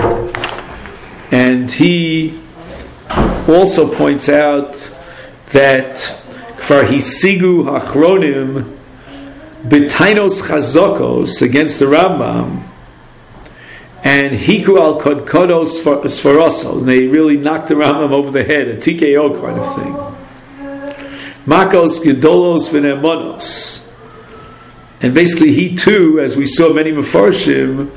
and he also points out that Kfar Hisigu Hachronim B'tainos Chazokos against the Rambam, and Hiku al Kodkodos Sfarosol, and they really knocked the Rambam over the head, a T K O kind of thing. Makos Gedolos V'nemonos. And basically he too, as we saw many Mefarshim,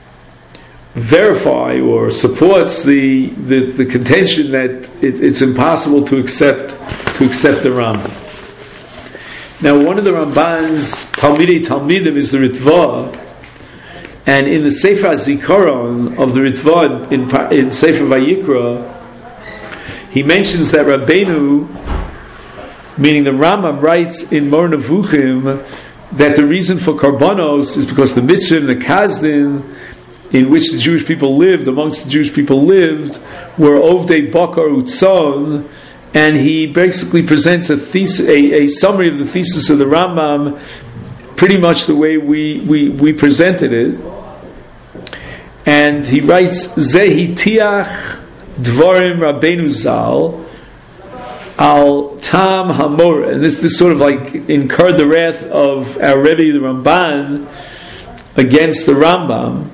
verify or supports the, the, the contention that it, it's impossible to accept to accept the Rambam. Now, one of the Ramban's Talmidei Talmidim is the Ritva, and in the Sefer Zikaron of the Ritva in, in Sefer Vayikra, he mentions that Rabbeinu, meaning the Rambam, writes in Moreh Nevuchim that the reason for karbonos is because the mitzvah, the kazdin, in which the Jewish people lived, amongst the Jewish people lived, were ovdei bakar utzon, and he basically presents a, thesis, a, a summary of the thesis of the Rambam, pretty much the way we, we, we presented it. And he writes, Zehi tiach dvarim Rabbeinu Zal al tam hamor, and this this sort of like incurred the wrath of our Rebbe the Ramban against the Rambam.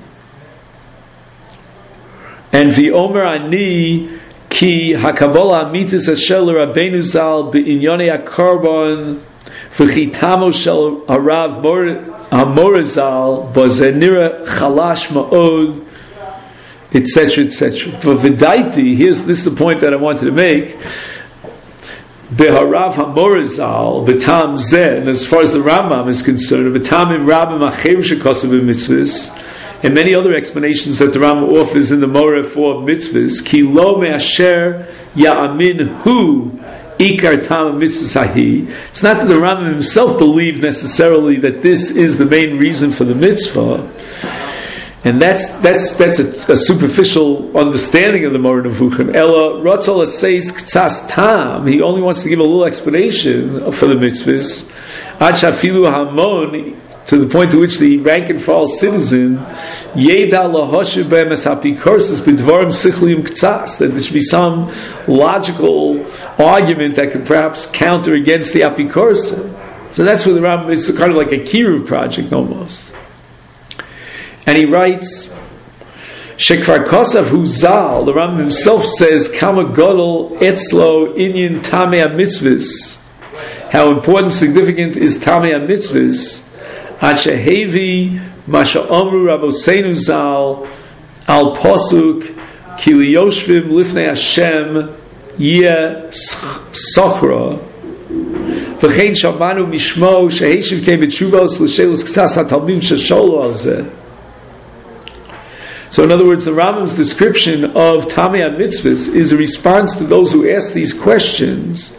And v'omer ani ki hakabola amitis ashel Rabbeinu Zal b'inyonei hakarbon v'chitamo shel harav hamor Zal b'zenira chalash ma'od, etc, et cetera. For Vidaiti, here's this is the point that I wanted to make. Beharav Hamorizal, Betam Zeh, and as far as the Rambam is concerned, Betamim Rabbim Acher Shekosav Mitzvahs, and many other explanations that the Rambam offers in the Moreh for mitzvahs. Ki lo me'asher ya'amin hu ikar tam mitzvahs hahi. It's not that the Rambam himself believed necessarily that this is the main reason for the mitzvah. And that's that's that's a, a superficial understanding of the Moreh Nevuchim. Ella Ratzal says k'tzas tam. He only wants to give a little explanation for the mitzvahs. Ad shafilu hamon, to the point to which the rank and file citizen yeda lahoshiv be'emes hapikorsus b'dvarim sichliim k'tzas, that there should be some logical argument that could perhaps counter against the apikorsa. So that's where the Rambam, it's kind of like a kiruv project almost. And he writes, Shekvar Kosav Hu Zal, the Rambam himself says, Kama Godol Etzlo Inyan Tamei HaMitzvahs. How important, significant is Tamei HaMitzvahs. Ad Shehevi Masha Omru Rabosenu Zal Al Posuk Ki Liyoshvim Lifnei Hashem Yeh Sochra V'chein Shamanu Mishmo Sheheshiv Kei B'tshuvos L'shelos K'tzas HaTalmim Shesholu Al Zeh. So in other words, the Rambam's description of Tamei HaMitzvahs is a response to those who ask these questions,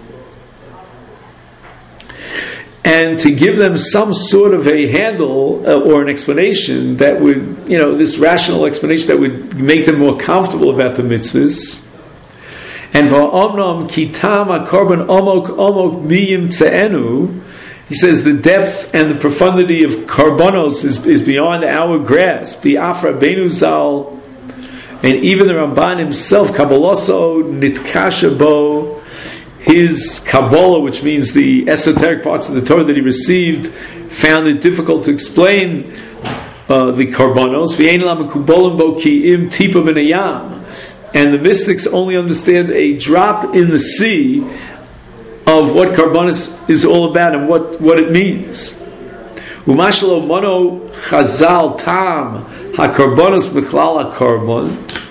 and to give them some sort of a handle uh, or an explanation that would, you know, this rational explanation that would make them more comfortable about the mitzvahs. And va'omnom kitam hakorban omok omok miyim tze'enu, he says the depth and the profundity of karbonos is, is beyond our grasp. The Afra Benu Zal, and even the Ramban himself, Kabbaloso nitkasha bo, his Kabbalah, which means the esoteric parts of the Torah that he received, found it difficult to explain uh, the karbonos. V'yein lam kubolim bo ki im tipa b'nayam, and the mystics only understand a drop in the sea of what karbonos is all about and what, what it means. Umashalo mono chazal tam hakarbonos michlal hakarbon,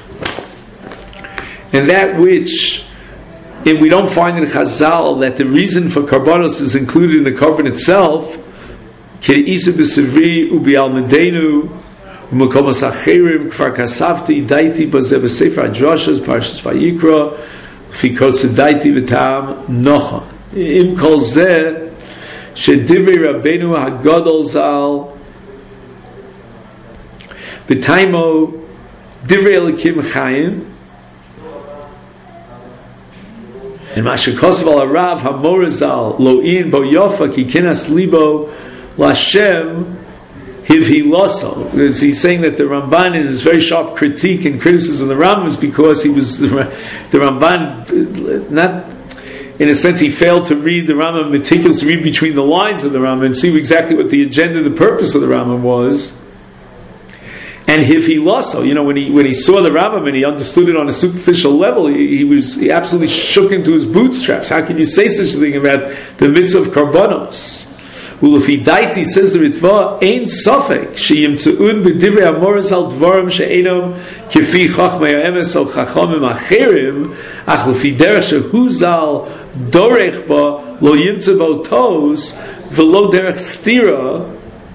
and that which if we don't find in Chazal that the reason for karbonos is included in the carbon itself, ke'isa b'sivri u'bi'al medenu u'makomos acherim kfar kasavti daiti b'zeh b'sefer hadrashos parshas Vayikra fikotze daiti v'tam nocha im kol zeh shedivrei Rabbeinu hagadol zal b'taimo divrei elikim chayim. And Masha Kosav al Arav Hamorizal Lo'in Bo Yofa Ki Kinas Libo Lashem Hivhi Loso. Because he's saying that the Ramban, in his very sharp critique and criticism of the Rambam, is because he was the, the Ramban, not in a sense he failed to read the Rambam meticulously, read between the lines of the Rambam and see exactly what the agenda, the purpose of the Rambam was. And if he lost, so you know, when he when he saw the Rambam and he understood it on a superficial level, he, he was he absolutely shook into his bootstraps. How can you say such a thing about the mitzvah of karbonos? Well, if he died, he says the Ritva ain't sofek sheyimtzeun b'divrei hamoros al dvarim she'enom kifi chachmei ha'emes al chachamim acherim ach lefi derech shehu zal dorech ba lo yimtze bo tos v'lo derech stira.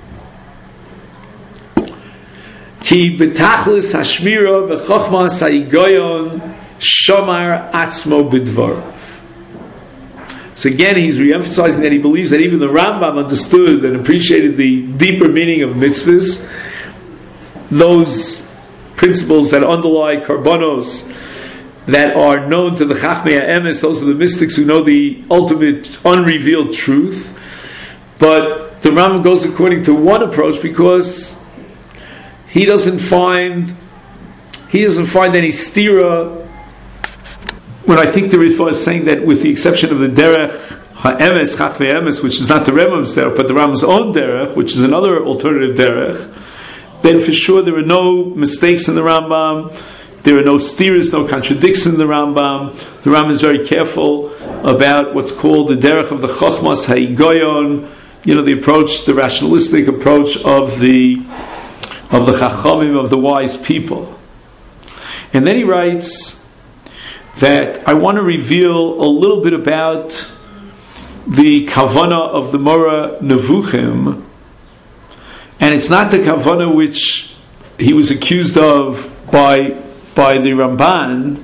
Ki betachlis hashmira v'chochmas ha'igoyon shomar atzmo b'dvarav. So again, he's re-emphasizing that he believes that even the Rambam understood and appreciated the deeper meaning of mitzvahs, those principles that underlie karbonos, that are known to the Chachmei HaEmes, those are the mystics who know the ultimate unrevealed truth. But the Rambam goes according to one approach because he doesn't find he doesn't find any stira. When I think the Ritva is saying that, with the exception of the Derech HaEmes, Chachmei HaEmes, which is not the Rambam's Derech, but the Rambam's own Derech, which is another alternative Derech, then for sure there are no mistakes in the Rambam, there are no steers, no contradictions in the Rambam. The Rambam is very careful about what's called the Derech of the Chochmas HaHigoyon, you know, the approach, the rationalistic approach of the of the Chachamim, of the wise people. And then he writes that I want to reveal a little bit about the Kavanah of the Moreh Nevuchim, and it's not the Kavanah which he was accused of by by the Ramban.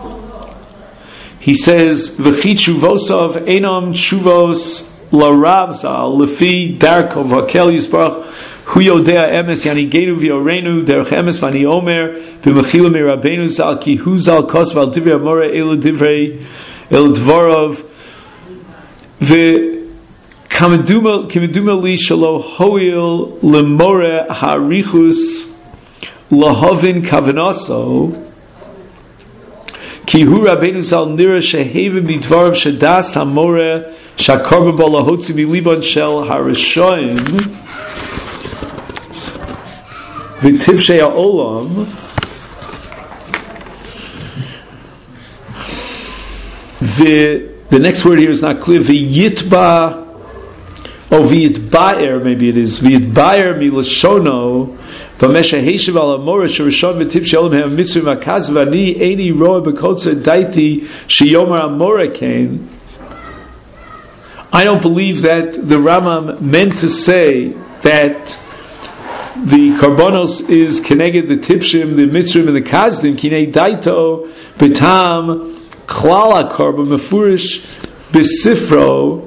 He says, "V'chi tshuvosov enam tshuvos larav zal lefi darkov hakel yisbarach hu yodea emes yani geinu v'yorenu derech emes v'ani omer b'mechila mirabenu zal ki hu zal kos v'al divrei amore elu divrei el dvorov v'kameduma kameduma li shalo hoil lemore harichus lahavin kavanaso ki hu rabenu zal nira shehevim midvarav shadas hamore shakarba balahotzi miliban shel harashoim v'tivshei ha'olam the the next word here is not clear. V'yitba or v'yitbaer, maybe it is v'yitbaer milashono. V'mesha heishav al amora sherishon v'tivshei ha'olam hem mitzvah makaz v'ani eini roa b'kotza daiti sheyomer amora kain. I don't believe that the Rambam meant to say that the Karbonos is connected the Tipshim, the Mitzrim, and the Kazdim, Kinei Daito, Betam, Klala Karba, Mefurish, Besifro,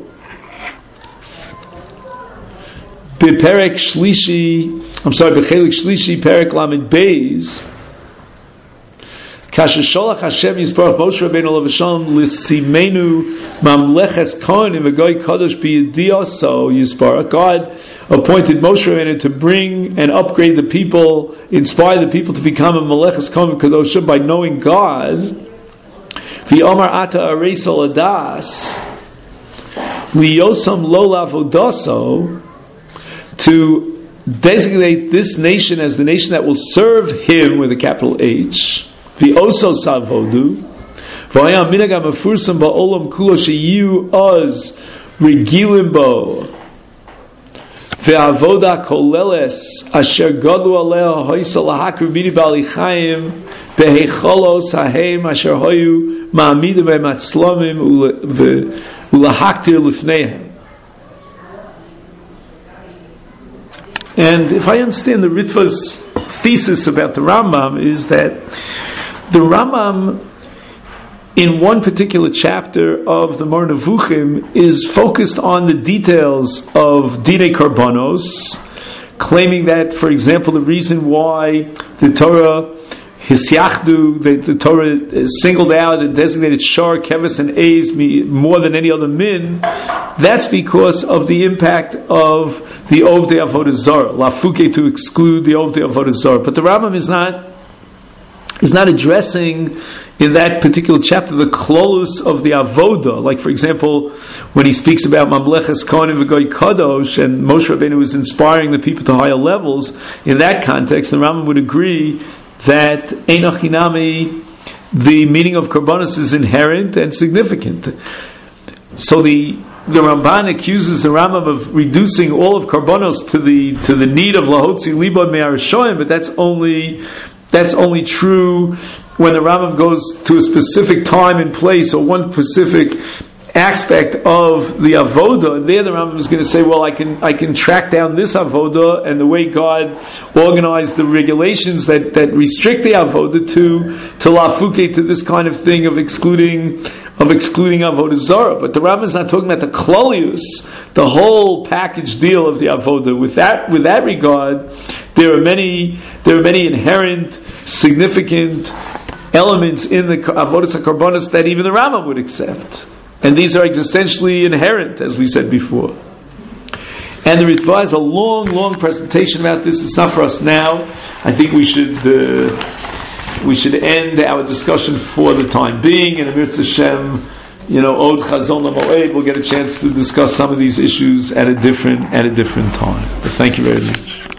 Beperek Shlishi, I'm sorry, Bechelik Shlishi, Perek Lamed Beis, Kasher Sholach Hashem Yisparach Moshe Rabbeinu Olav Hashem L'simenu Mamleches Kohanim V'goy Kadosh B'Yediaso Yisparach. God appointed Moshe Rabbeinu to bring and upgrade the people, inspire the people to become a Maleches Kohanim Kadosh by knowing God. V'Omar Ata Areisol Adas Liyosam Lo Lavodaso, to designate this nation as the nation that will serve Him with a capital H. The Oso Savodu, Vayam Minagam Afursam Ba'olam Kulo Sheyu Oz Regilim Bo, Ve'avoda Koleles Asher Godlu Aleo Hoysa Lahakru Bini Bali Chaim Behecholos Hahem Asher Hoyu Ma'amidim Be'matzlomim Ulahaktir Lufnehem. And if I understand the Ritva's thesis about the Rambam, is that the Rambam, in one particular chapter of the Moreh Nevuchim, is focused on the details of Dinei Karbonos, claiming that, for example, the reason why the Torah Hisyachdu, the, the Torah singled out and designated Shar, Keves, and Eis more than any other min, that's because of the impact of the Ovdei Avodah Zarah, Lafuke, to exclude the Ovdei Avodah Zarah. But the Rambam is not is not addressing in that particular chapter the klolus of the avoda. Like, for example, when he speaks about Mamleches Kohanim V'goy Kadosh and Moshe Rabbeinu was inspiring the people to higher levels, in that context, the Rambam would agree that Einach Hinami, the meaning of Karbonos, is inherent and significant. So the the Ramban accuses the Rambam of reducing all of Karbonos to the to the need of Lahotzi Libon Me'arashoyim, but that's only That's only true when the Rambam goes to a specific time and place, or one specific aspect of the avoda. And there the Rambam is going to say, well, I can I can track down this avoda and the way God organized the regulations that, that restrict the avoda to to lafuke, to this kind of thing of excluding of excluding avoda zara. But the Rambam is not talking about the klolius, the whole package deal of the avoda. With that with that regard, there are many there are many inherent, significant elements in the avodas hakorbanos that even the Rambam would accept, and these are existentially inherent, as we said before. And the Ritva has a long, long presentation about this. It's not for us now. I think we should uh, we should end our discussion for the time being. And Amir Tzashem, you know, Od Chazon LaMoed, we'll get a chance to discuss some of these issues at a different at a different time. But thank you very much.